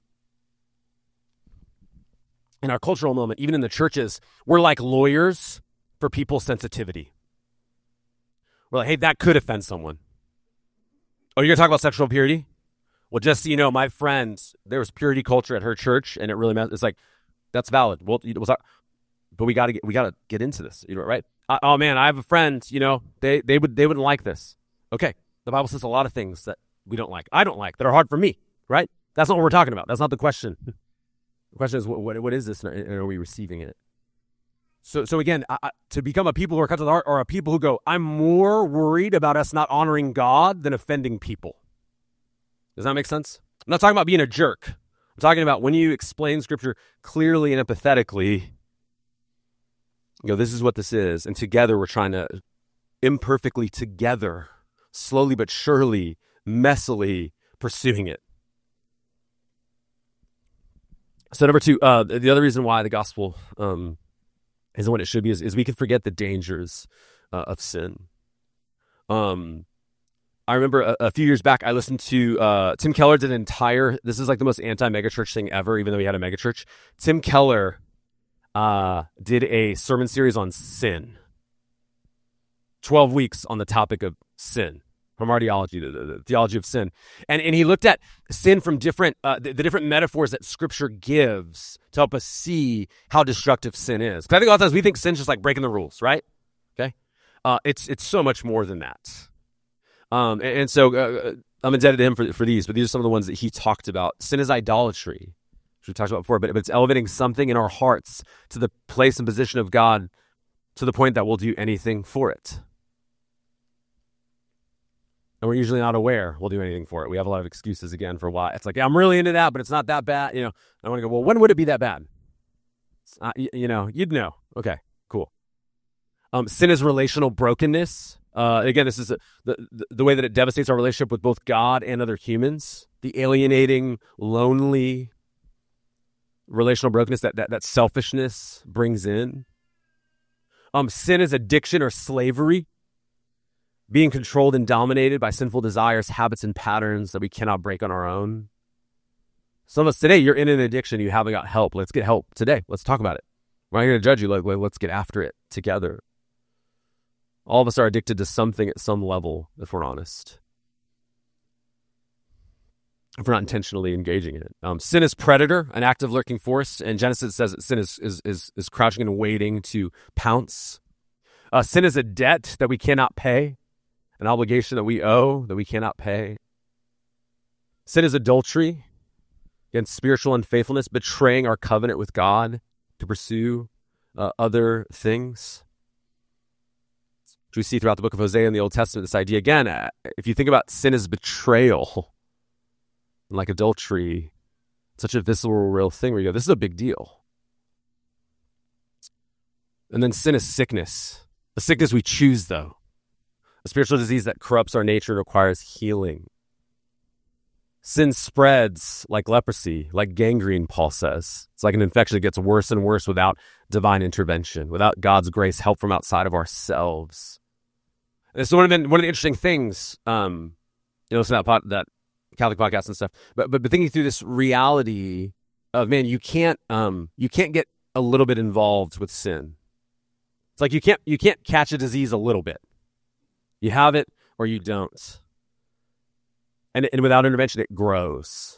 Speaker 2: in our cultural moment, even in the churches, we're like lawyers for people's sensitivity. We're like, hey, that could offend someone. Oh, you're going to talk about sexual purity? Well, just so you know, my friend, there was purity culture at her church, and it really meant, it's like, that's valid. Well, but we got to get into this, right? Oh man, I have a friend, they wouldn't like this. Okay, the Bible says a lot of things that we don't like. I don't like that are hard for me, right? That's not what we're talking about. That's not the question. The question is, what is this, and are we receiving it? So again, to become a people who are cut to the heart, or a people who go, I'm more worried about us not honoring God than offending people. Does that make sense? I'm not talking about being a jerk. I'm talking about when you explain Scripture clearly and empathetically, this is what this is. And together we're trying to, imperfectly together, slowly but surely, messily pursuing it. So number two, the other reason why the gospel isn't what it should be is we can forget the dangers of sin. I remember a few years back, I listened to Tim Keller did this is like the most anti-megachurch thing ever, even though he had a megachurch. Tim Keller did a sermon series on sin. 12 weeks on the topic of sin, from ideology, the theology of sin. And he looked at sin from different the different metaphors that Scripture gives to help us see how destructive sin is. Because I think a lot of times we think sin's just like breaking the rules, right? Okay? It's so much more than that. And so I'm indebted to him for these, but these are some of the ones that he talked about. Sin is idolatry, which we talked about before, but it's elevating something in our hearts to the place and position of God to the point that we'll do anything for it. And we're usually not aware we'll do anything for it. We have a lot of excuses again for why. It's like, yeah, I'm really into that, but it's not that bad. You know, I want to go, well, when would it be that bad? You'd know. Okay, cool. Sin is relational brokenness. Again, this is the way that it devastates our relationship with both God and other humans. The alienating, lonely relational brokenness that selfishness brings in. Sin is addiction or slavery. Being controlled and dominated by sinful desires, habits, and patterns that we cannot break on our own. Some of us today, you're in an addiction. You haven't got help. Let's get help today. Let's talk about it. We're not going to judge you. Let's get after it together. All of us are addicted to something at some level, if we're honest. If we're not intentionally engaging in it. Sin is predator, an active lurking force. And Genesis says that sin is crouching and waiting to pounce. Sin is a debt that we cannot pay. An obligation that we owe that we cannot pay. Sin is adultery, against spiritual unfaithfulness, betraying our covenant with God to pursue other things. Which we see throughout the book of Hosea in the Old Testament, this idea, again, if you think about sin as betrayal, like adultery, such a visceral, real thing where you go, this is a big deal. And then sin is sickness. A sickness we choose, though. A spiritual disease that corrupts our nature and requires healing. Sin spreads like leprosy, like gangrene, Paul says. It's like an infection that gets worse and worse without divine intervention, without God's grace, help from outside of ourselves. And it's one of the interesting things, listen to that Catholic podcast and stuff, but thinking through this reality of, man, you can't get a little bit involved with sin. It's like you can't catch a disease a little bit. You have it or you don't. And without intervention, it grows.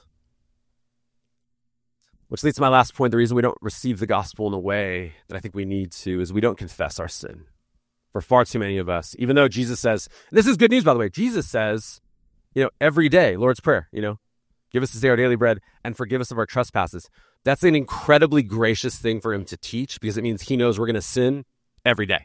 Speaker 2: Which leads to my last point. The reason we don't receive the gospel in the way that I think we need to is we don't confess our sin. For far too many of us, even though Jesus says, and this is good news, by the way, Jesus says, every day, Lord's Prayer, give us this day our daily bread and forgive us of our trespasses. That's an incredibly gracious thing for him to teach because it means he knows we're going to sin every day.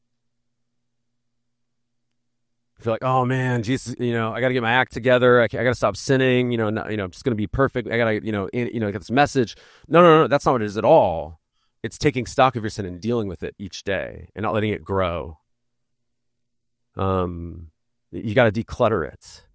Speaker 2: I feel like, oh man, Jesus, I got to get my act together. I got to stop sinning. I'm just going to be perfect. I got to, get this message. No, that's not what it is at all. It's taking stock of your sin and dealing with it each day and not letting it grow. You got to declutter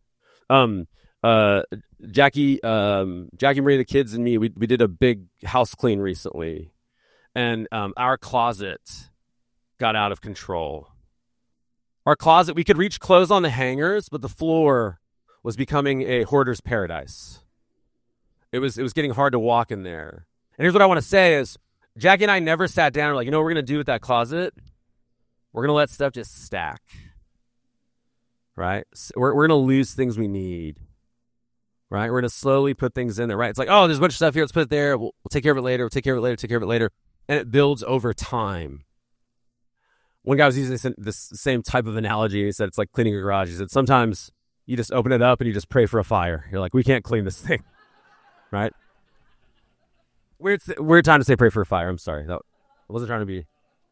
Speaker 2: it. Jackie, Marie, the kids, and me, we did a big house clean recently, and our closet got out of control. Our closet, we could reach clothes on the hangers, but the floor was becoming a hoarder's paradise. It was getting hard to walk in there. And here's what I want to say is, Jackie and I never sat down and were like, what we're going to do with that closet? We're going to let stuff just stack. Right? We're going to lose things we need. Right? We're going to slowly put things in there. Right? It's like, there's a bunch of stuff here. Let's put it there. We'll take care of it later. We'll take care of it later. And it builds over time. One guy was using this same type of analogy. He said it's like cleaning a garage. He said sometimes you just open it up and you just pray for a fire. You're like, we can't clean this thing. Right? Weird time to say pray for a fire. I'm sorry. I wasn't trying to be.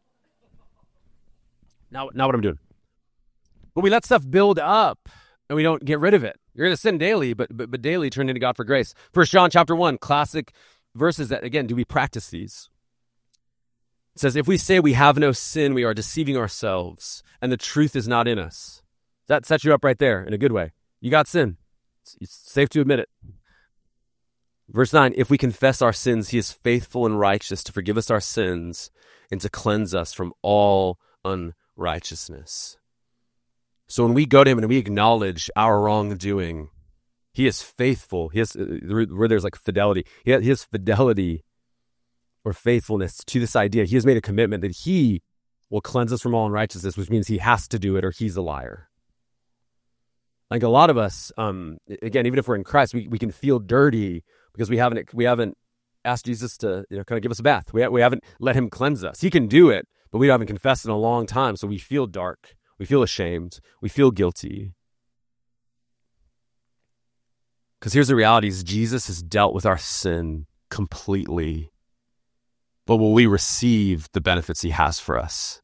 Speaker 2: Not what I'm doing. But we let stuff build up and we don't get rid of it. You're going to sin daily, but daily turn into God for grace. 1 John chapter 1, classic verses that, again, do we practice these? It says, if we say we have no sin, we are deceiving ourselves, and the truth is not in us. That sets you up right there in a good way. You got sin. It's safe to admit it. Verse 9, if we confess our sins, he is faithful and righteous to forgive us our sins and to cleanse us from all unrighteousness. So when we go to him and we acknowledge our wrongdoing, he is faithful. He has, where there's like fidelity, he has fidelity or faithfulness to this idea. He has made a commitment that he will cleanse us from all unrighteousness, which means he has to do it or he's a liar. Like a lot of us, again, even if we're in Christ, we can feel dirty because we haven't asked Jesus to kind of give us a bath. We haven't let him cleanse us. He can do it, but we haven't confessed in a long time, so we feel dark. We feel ashamed. We feel guilty. Because here's the reality is Jesus has dealt with our sin
Speaker 1: completely, but will we receive the benefits he has for us?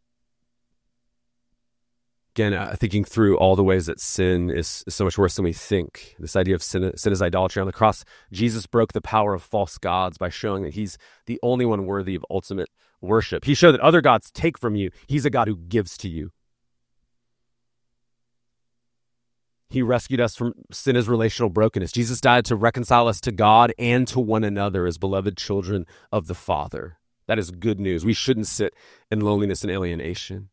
Speaker 1: Again, thinking through all the ways that sin is so much worse than we think. This idea of sin is idolatry. On the cross, Jesus broke the power of false gods by showing that he's the only one worthy of ultimate worship. He showed that other gods take from you. He's a God who gives to you. He rescued us from sin as relational brokenness. Jesus died to reconcile us to God and to one another as beloved children of the Father. That is good news. We shouldn't sit in loneliness and alienation.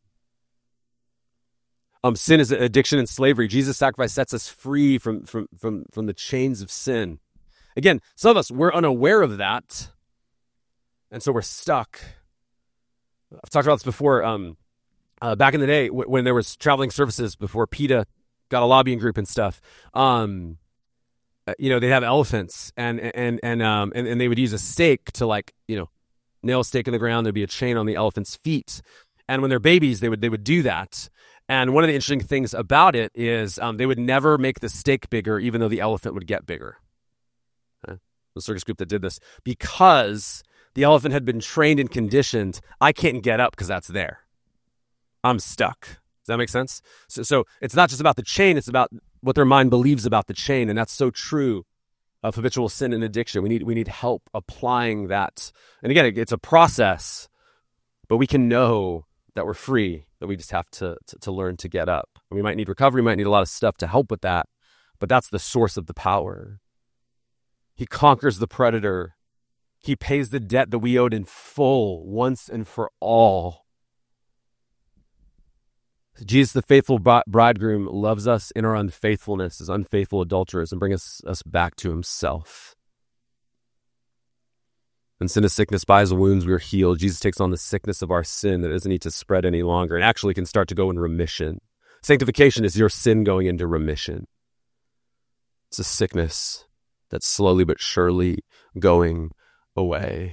Speaker 1: Sin is addiction and slavery. Jesus' sacrifice sets us free from the chains of sin. Again, some of us, we're unaware of that, and so we're stuck. I've talked about this before. Back in the day, when there was traveling services, before PETA got a lobbying group and stuff, they'd have elephants, and they would use a stake to nail a stake in the ground. There'd be a chain on the elephant's feet, and when they're babies, they would do that. And one of the interesting things about it is they would never make the stake bigger, even though the elephant would get bigger. The circus group that did this, because the elephant had been trained and conditioned. I can't get up because that's there. I'm stuck. Does that make sense? So it's not just about the chain; it's about what their mind believes about the chain, and that's so true of habitual sin and addiction. We need help applying that. And again, it's a process, but we can know that we're free, that we just have to learn to get up. And we might need recovery, we might need a lot of stuff to help with that, but that's the source of the power. He conquers the predator. He pays the debt that we owed in full, once and for all. Jesus, the faithful bridegroom, loves us in our unfaithfulness as unfaithful adulterers and brings us back to himself. In sin and sickness, by his wounds we are healed. Jesus takes on the sickness of our sin that doesn't need to spread any longer and actually can start to go in remission. Sanctification is your sin going into remission. It's a sickness that's slowly but surely going away.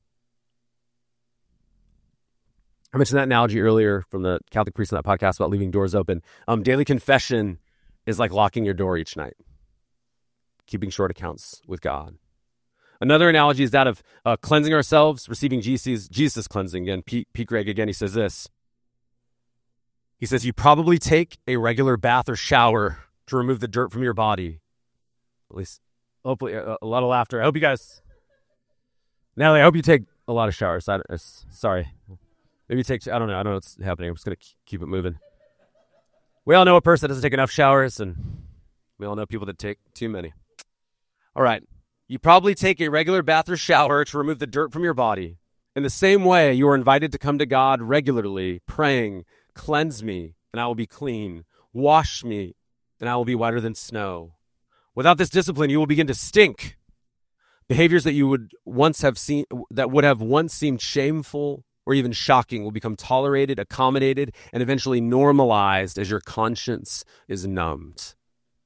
Speaker 1: I mentioned that analogy earlier from the Catholic priest on that podcast about leaving doors open. Daily confession is like locking your door each night, keeping short accounts with God. Another analogy is that of cleansing ourselves, receiving Jesus' cleansing. Again, Pete Greig, again, he says this. He says, you probably take a regular bath or shower to remove the dirt from your body. At least, hopefully, a lot of laughter. I hope you guys, Natalie, I hope you take a lot of showers. Sorry. Maybe you take, I don't know what's happening. I'm just going to keep it moving. We all know a person that doesn't take enough showers, and we all know people that take too many. All right. You probably take a regular bath or shower to remove the dirt from your body. In the same way, you are invited to come to God regularly, praying, cleanse me, and I will be clean. Wash me, and I will be whiter than snow. Without this discipline, you will begin to stink. Behaviors that would have once seemed shameful or even shocking will become tolerated, accommodated, and eventually normalized as your conscience is numbed.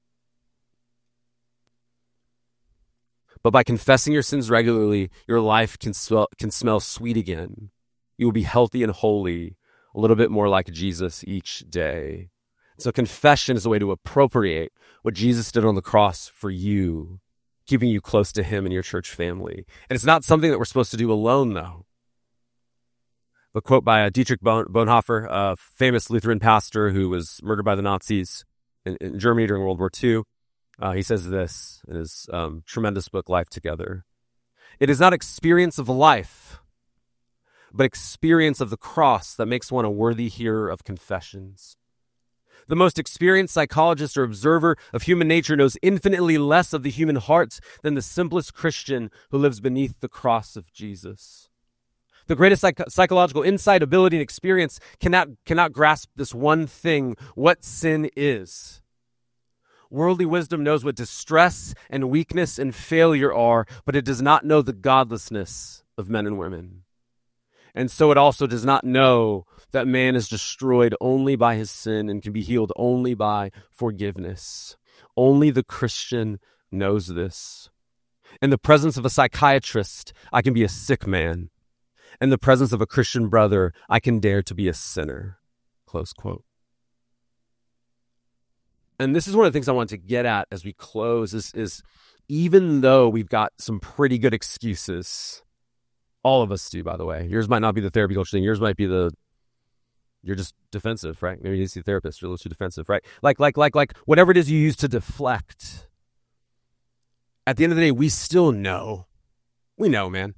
Speaker 1: But by confessing your sins regularly, your life can smell sweet again. You will be healthy and holy, a little bit more like Jesus each day. So confession is a way to appropriate what Jesus did on the cross for you, keeping you close to him and your church family. And it's not something that we're supposed to do alone, though. A quote by Dietrich Bonhoeffer, a famous Lutheran pastor who was murdered by the Nazis in Germany during World War II. He says this in his tremendous book, Life Together. It is not experience of life, but experience of the cross that makes one a worthy hearer of confessions. The most experienced psychologist or observer of human nature knows infinitely less of the human heart than the simplest Christian who lives beneath the cross of Jesus. The greatest psychological insight, ability, and experience cannot grasp this one thing, what sin is. Worldly wisdom knows what distress and weakness and failure are, but it does not know the godlessness of men and women. And so it also does not know that man is destroyed only by his sin and can be healed only by forgiveness. Only the Christian knows this. In the presence of a psychiatrist, I can be a sick man. In the presence of a Christian brother, I can dare to be a sinner. Close quote. And this is one of the things I want to get at as we close is
Speaker 2: even though we've got some pretty good excuses, all of us do, by the way. Yours might not be the therapy culture thing. Yours might be you're just defensive, right? Maybe you see a therapist, you're a little too defensive, right? Like whatever it is you use to deflect. At the end of the day, we still know. We know, man.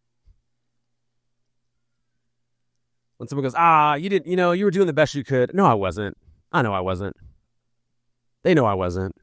Speaker 2: When someone goes, you didn't, you were doing the best you could. No, I wasn't. I know I wasn't. They know I wasn't.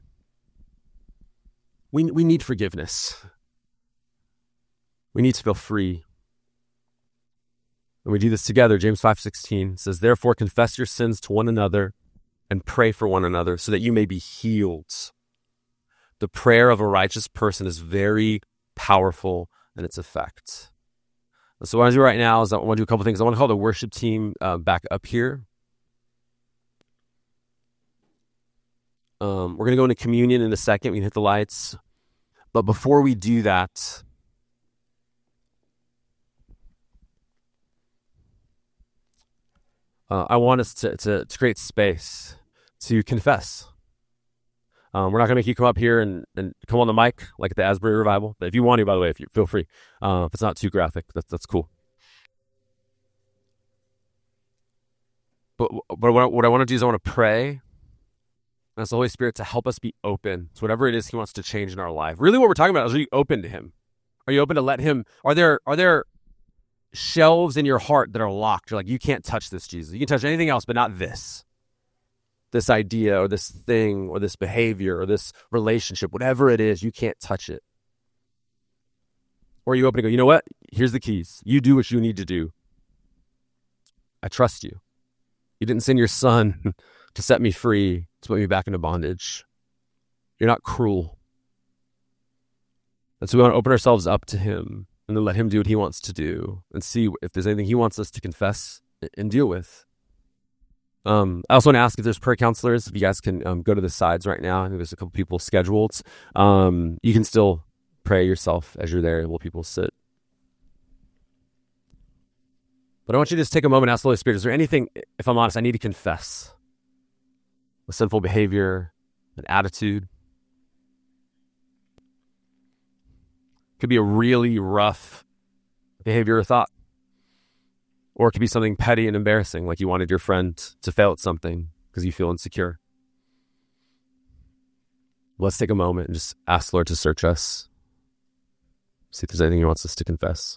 Speaker 2: We need forgiveness. We need to feel free. And we do this together. James 5:16 says, therefore confess your sins to one another and pray for one another so that you may be healed. The prayer of a righteous person is very powerful in its effect. So what I want to do right now is I want to do a couple things. I want to call the worship team back up here. We're going to go into communion in a second. We can hit the lights. But before we do that, I want us to create space to confess. We're not going to make you come up here and come on the mic like at the Asbury Revival. But if you want to, by the way, feel free. If it's not too graphic, that's cool. But what I want to do is I want to pray. Ask the Holy Spirit to help us be open to whatever it is He wants to change in our life. Really, what we're talking about is, are you open to Him? Are you open to let Him? Are there shelves in your heart that are locked? You're like, you can't touch this, Jesus. You can touch anything else, but not this. This idea or this thing or this behavior or this relationship, whatever it is, you can't touch it. Or are you open to go, you know what? Here's the keys. You do what you need to do. I trust you. You didn't send your Son to set me free, to put me back into bondage. You're not cruel. And so we want to open ourselves up to Him and then let Him do what He wants to do and see if there's anything He wants us to confess and deal with. I also want to ask if there's prayer counselors, if you guys can go to the sides right now. I think there's a couple people scheduled. You can still pray yourself as you're there while people sit. But I want you to just take a moment and ask the Holy Spirit, is there anything, if I'm honest, I need to confess? A sinful behavior, an attitude. Could be a really rough behavior or thought. Or it could be something petty and embarrassing, like you wanted your friend to fail at something because you feel insecure. Let's take a moment and just ask the Lord to search us. See if there's anything He wants us to confess.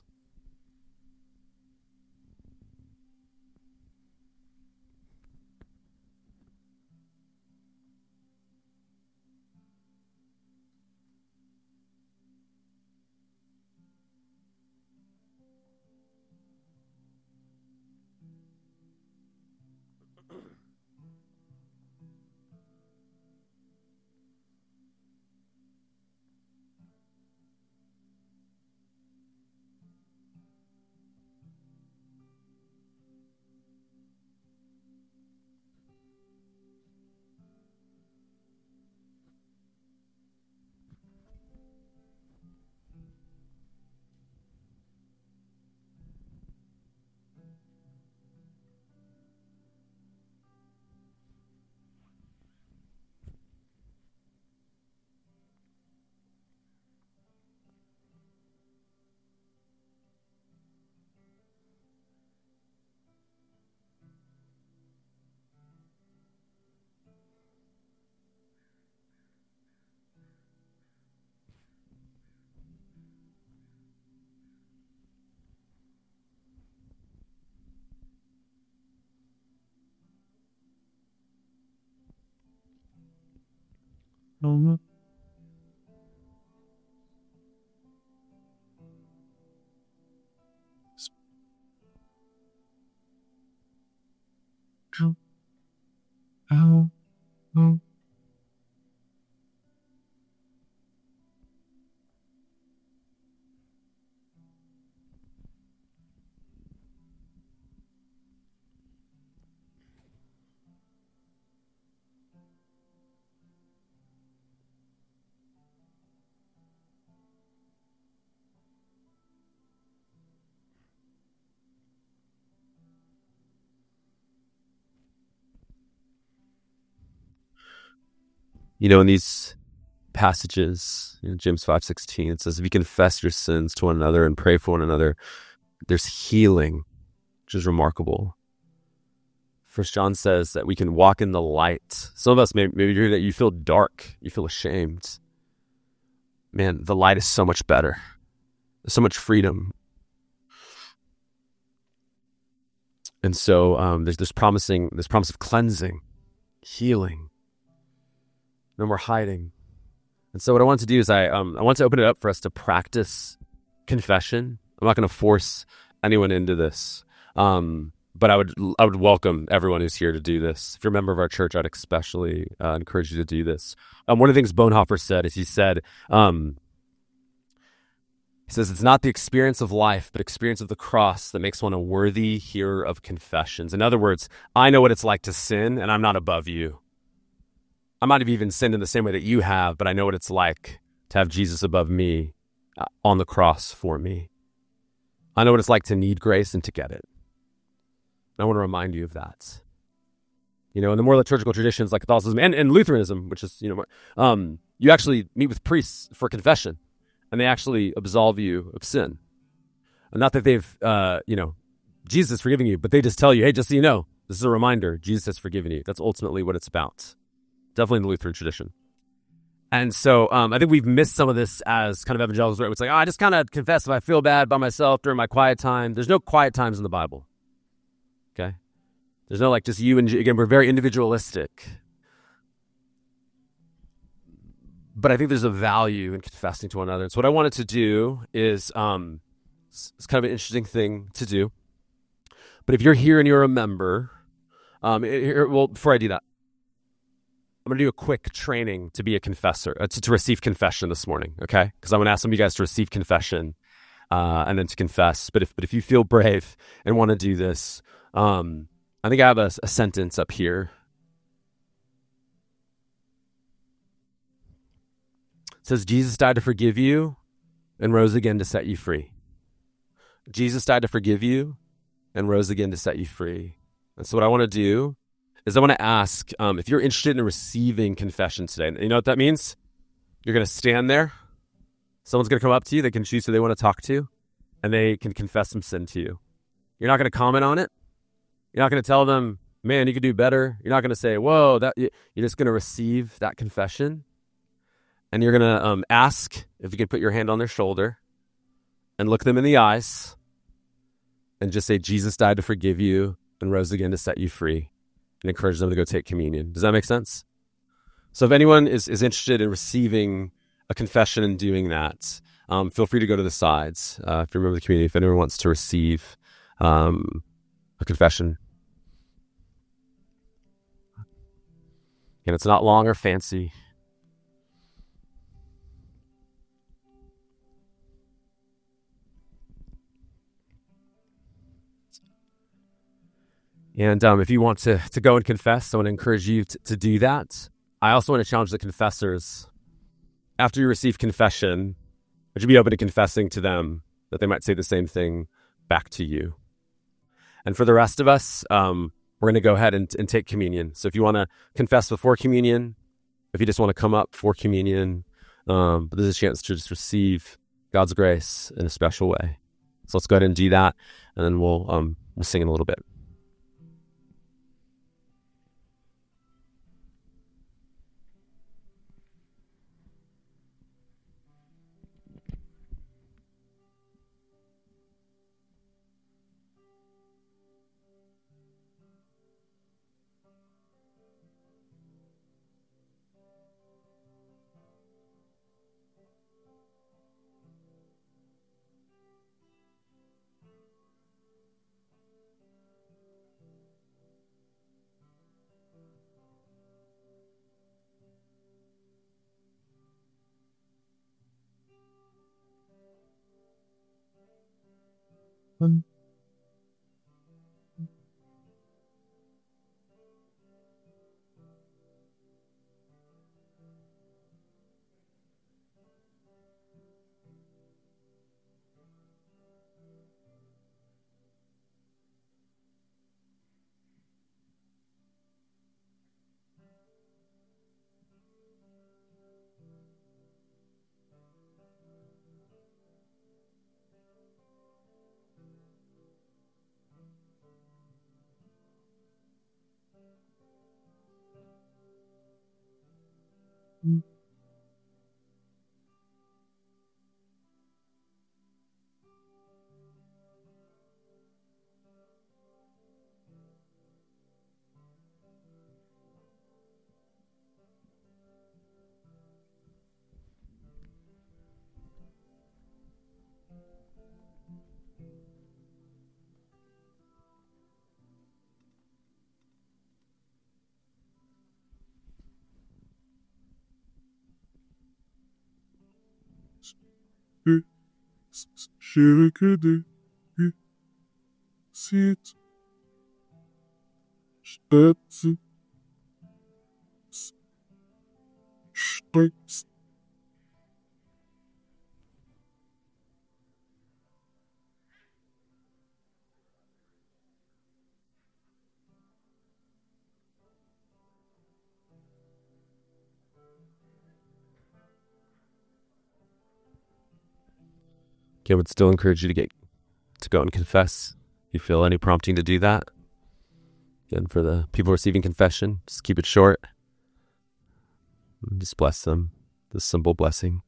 Speaker 2: In these
Speaker 1: passages. James 5:16, it says, if you confess your sins to one another and pray for one another, there's healing, which is remarkable. First John says that we can walk in the light. Some of us, maybe you're that you feel dark, you feel ashamed. Man, the light is so much better. There's so much freedom. And so there's this promise of cleansing, healing, no more hiding. And so what I want to do is I want to open it up for us to practice confession. I'm not going to force anyone into this, but I would welcome everyone who's here to do this. If you're a member of our church, I'd especially encourage you to do this. One of the things Bonhoeffer said is he says it's not the experience of life, but experience of the cross that makes one a worthy hearer of confessions. In other words, I know what it's like to sin, and I'm not above you. I might have even sinned in the same way that you have, but I know what it's like to have Jesus above me on the cross for me. I know what it's like to need grace and to get it. And I want to remind you of that. In the more liturgical traditions like Catholicism and Lutheranism, which is, you actually meet with priests for confession, and they actually absolve you of sin. And not that they've, Jesus is forgiving you, but they just tell you, hey, just so you know, this is a reminder, Jesus has forgiven you. That's ultimately what it's about. Definitely in the Lutheran tradition. And so I think we've missed some of this as kind of evangelicals, right? It's like, I just kind of confess if I feel bad by myself during my quiet time. There's no quiet times in the Bible. Okay? There's no just you and, again, we're very individualistic. But I think there's a value in confessing to one another. And so what I wanted to do is, it's kind of an interesting thing to do. But if you're here and you're a member, before I do that, I'm going to do a quick training to be a confessor, to receive confession this morning, okay? Because I'm going to ask some of you guys to receive confession and then to confess. But if you feel brave and want to do this, I think I have a sentence up here. It says, Jesus died to forgive you and rose again to set you free. Jesus died to forgive you and rose again to set you free. And so what I want to do is I want to ask if you're interested in receiving confession today. You know what that means? You're going to stand there. Someone's going to come up to you. They can choose who they want to talk to, and they can confess some sin to you. You're not going to comment on it. You're not going to tell them, man, you could do better. You're not going to say, whoa, you're just going to receive that confession. And you're going to ask if you could put your hand on their shoulder and look them in the eyes and just say, Jesus died to forgive you and rose again to set you free, and encourage them to go take communion. Does that make sense? So if anyone is interested in receiving a confession and doing that, feel free to go to the sides. If you're a member of the community, if anyone wants to receive a confession. And it's not long or fancy. And if you want to go and confess, I want to encourage you to do that. I also want to challenge the confessors. After you receive confession, would you be open to confessing to them that they might say the same thing back to you? And for the rest of us, we're going to go ahead and take communion. So if you want to confess before communion, if you just want to come up for communion, but there's a chance to just receive God's grace in a special way. So let's go ahead and do that, and then we'll sing in a little bit. I would still encourage you to go and confess. If you feel any prompting to do that. Again, for the people receiving confession, just keep it short. Just bless them. The simple blessing.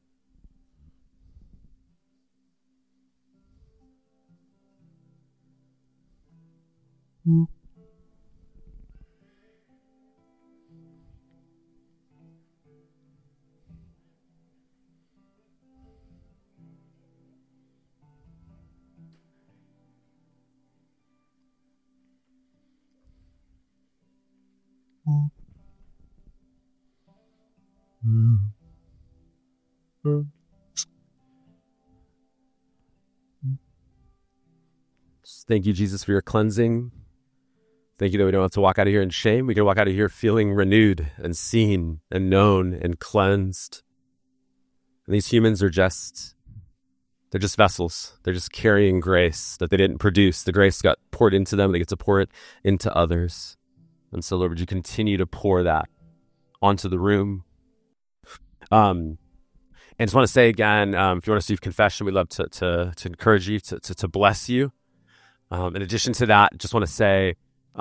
Speaker 1: Thank you, Jesus, for your cleansing. Thank you that we don't have to walk out of here in shame. We can walk out of here feeling renewed and seen and known and cleansed. And these humans are they're just vessels. They're just carrying grace that they didn't produce. The grace got poured into them. They get to pour it into others. And so, Lord, would you continue to pour that onto the room? And just want to say again, if you want to receive confession, we'd love to encourage you, to bless you. In addition to that, just want to say,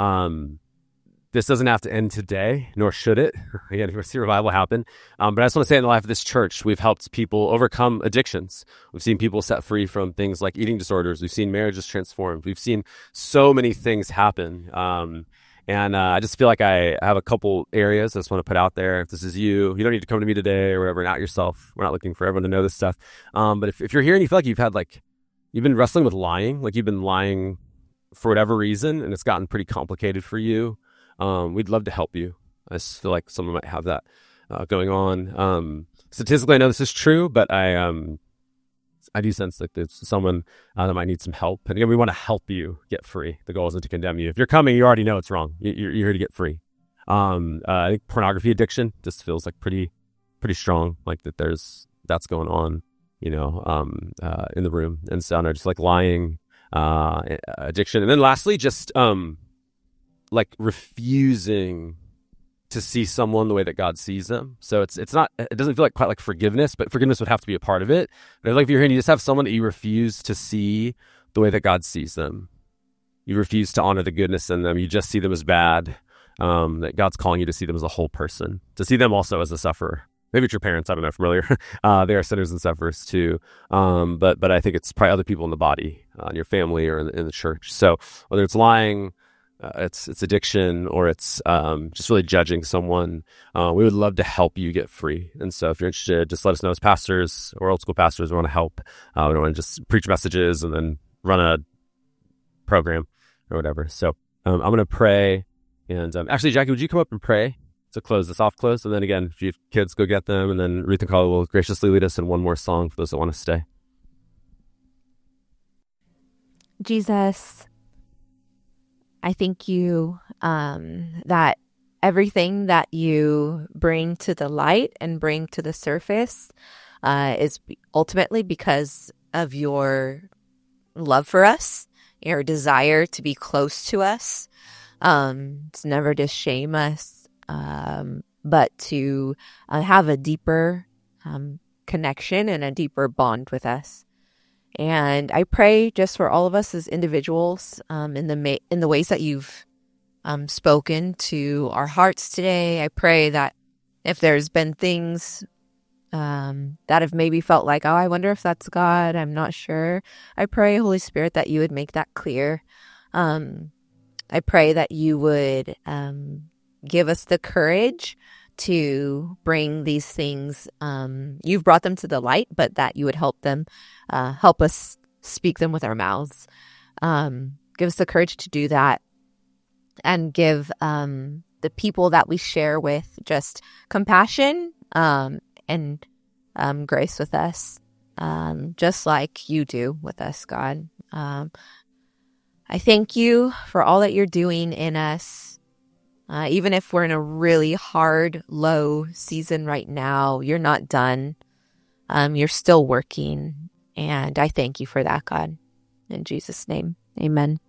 Speaker 1: this doesn't have to end today, nor should it. Again, if you want to see revival happen. But I just want to say in the life of this church, we've helped people overcome addictions. We've seen people set free from things like eating disorders. We've seen marriages transformed. We've seen so many things happen. And I just feel like I have a couple areas I just want to put out there. If this is you don't need to come to me today or whatever, not yourself. We're not looking for everyone to know this stuff. But if you're here and you feel like you've been wrestling with lying, like you've been lying for whatever reason, and it's gotten pretty complicated for you, we'd love to help you. I just feel like someone might have that going on. Statistically, I know this is true, but I do sense that there's someone that might need some help. And again, we want to help you get free. The goal isn't to condemn you. If you're coming, you already know it's wrong. You're here to get free. I think pornography addiction just feels like pretty strong, like that's going on, in the room. And so just like lying, addiction. And then lastly, just like refusing to see someone the way that God sees them. So it doesn't feel like quite like forgiveness, but forgiveness would have to be a part of it. But like if you're here and you just have someone that you refuse to see the way that God sees them, you refuse to honor the goodness in them, you just see them as bad, that God's calling you to see them as a whole person, to see them also as a sufferer. Maybe it's your parents, I don't know, familiar. They are sinners and sufferers too. But I think it's probably other people in the body, in your family or in the church. So whether it's lying, it's addiction, or it's just really judging someone, we would love to help you get free. And so if you're interested, just let us know. As pastors or old school pastors, we want to help. We don't want to just preach messages and then run a program or whatever. So I'm going to pray. And actually, Jackie, would you come up and pray to close this off close? And then again, if you have kids, go get them. And then Ruth and Carla will graciously lead us in one more song for those that want to stay.
Speaker 3: Jesus, I thank you that everything that you bring to the light and bring to the surface is ultimately because of your love for us, your desire to be close to us, to never to shame us, but to have a deeper connection and a deeper bond with us. And I pray just for all of us as individuals, in the ways that you've spoken to our hearts today. I pray that If there's been things that have maybe felt like, oh, I wonder if that's God, I'm not sure, I pray, Holy Spirit, that you would make that clear. I pray that you would give us the courage to bring these things. You've brought them to the light, but that you would help us speak them with our mouths. Give us the courage to do that, and give the people that we share with just compassion and grace with us, just like you do with us, God. I thank you for all that you're doing in us. Even if we're in a really hard, low season right now, you're not done. You're still working. And I thank you for that, God. In Jesus' name, amen.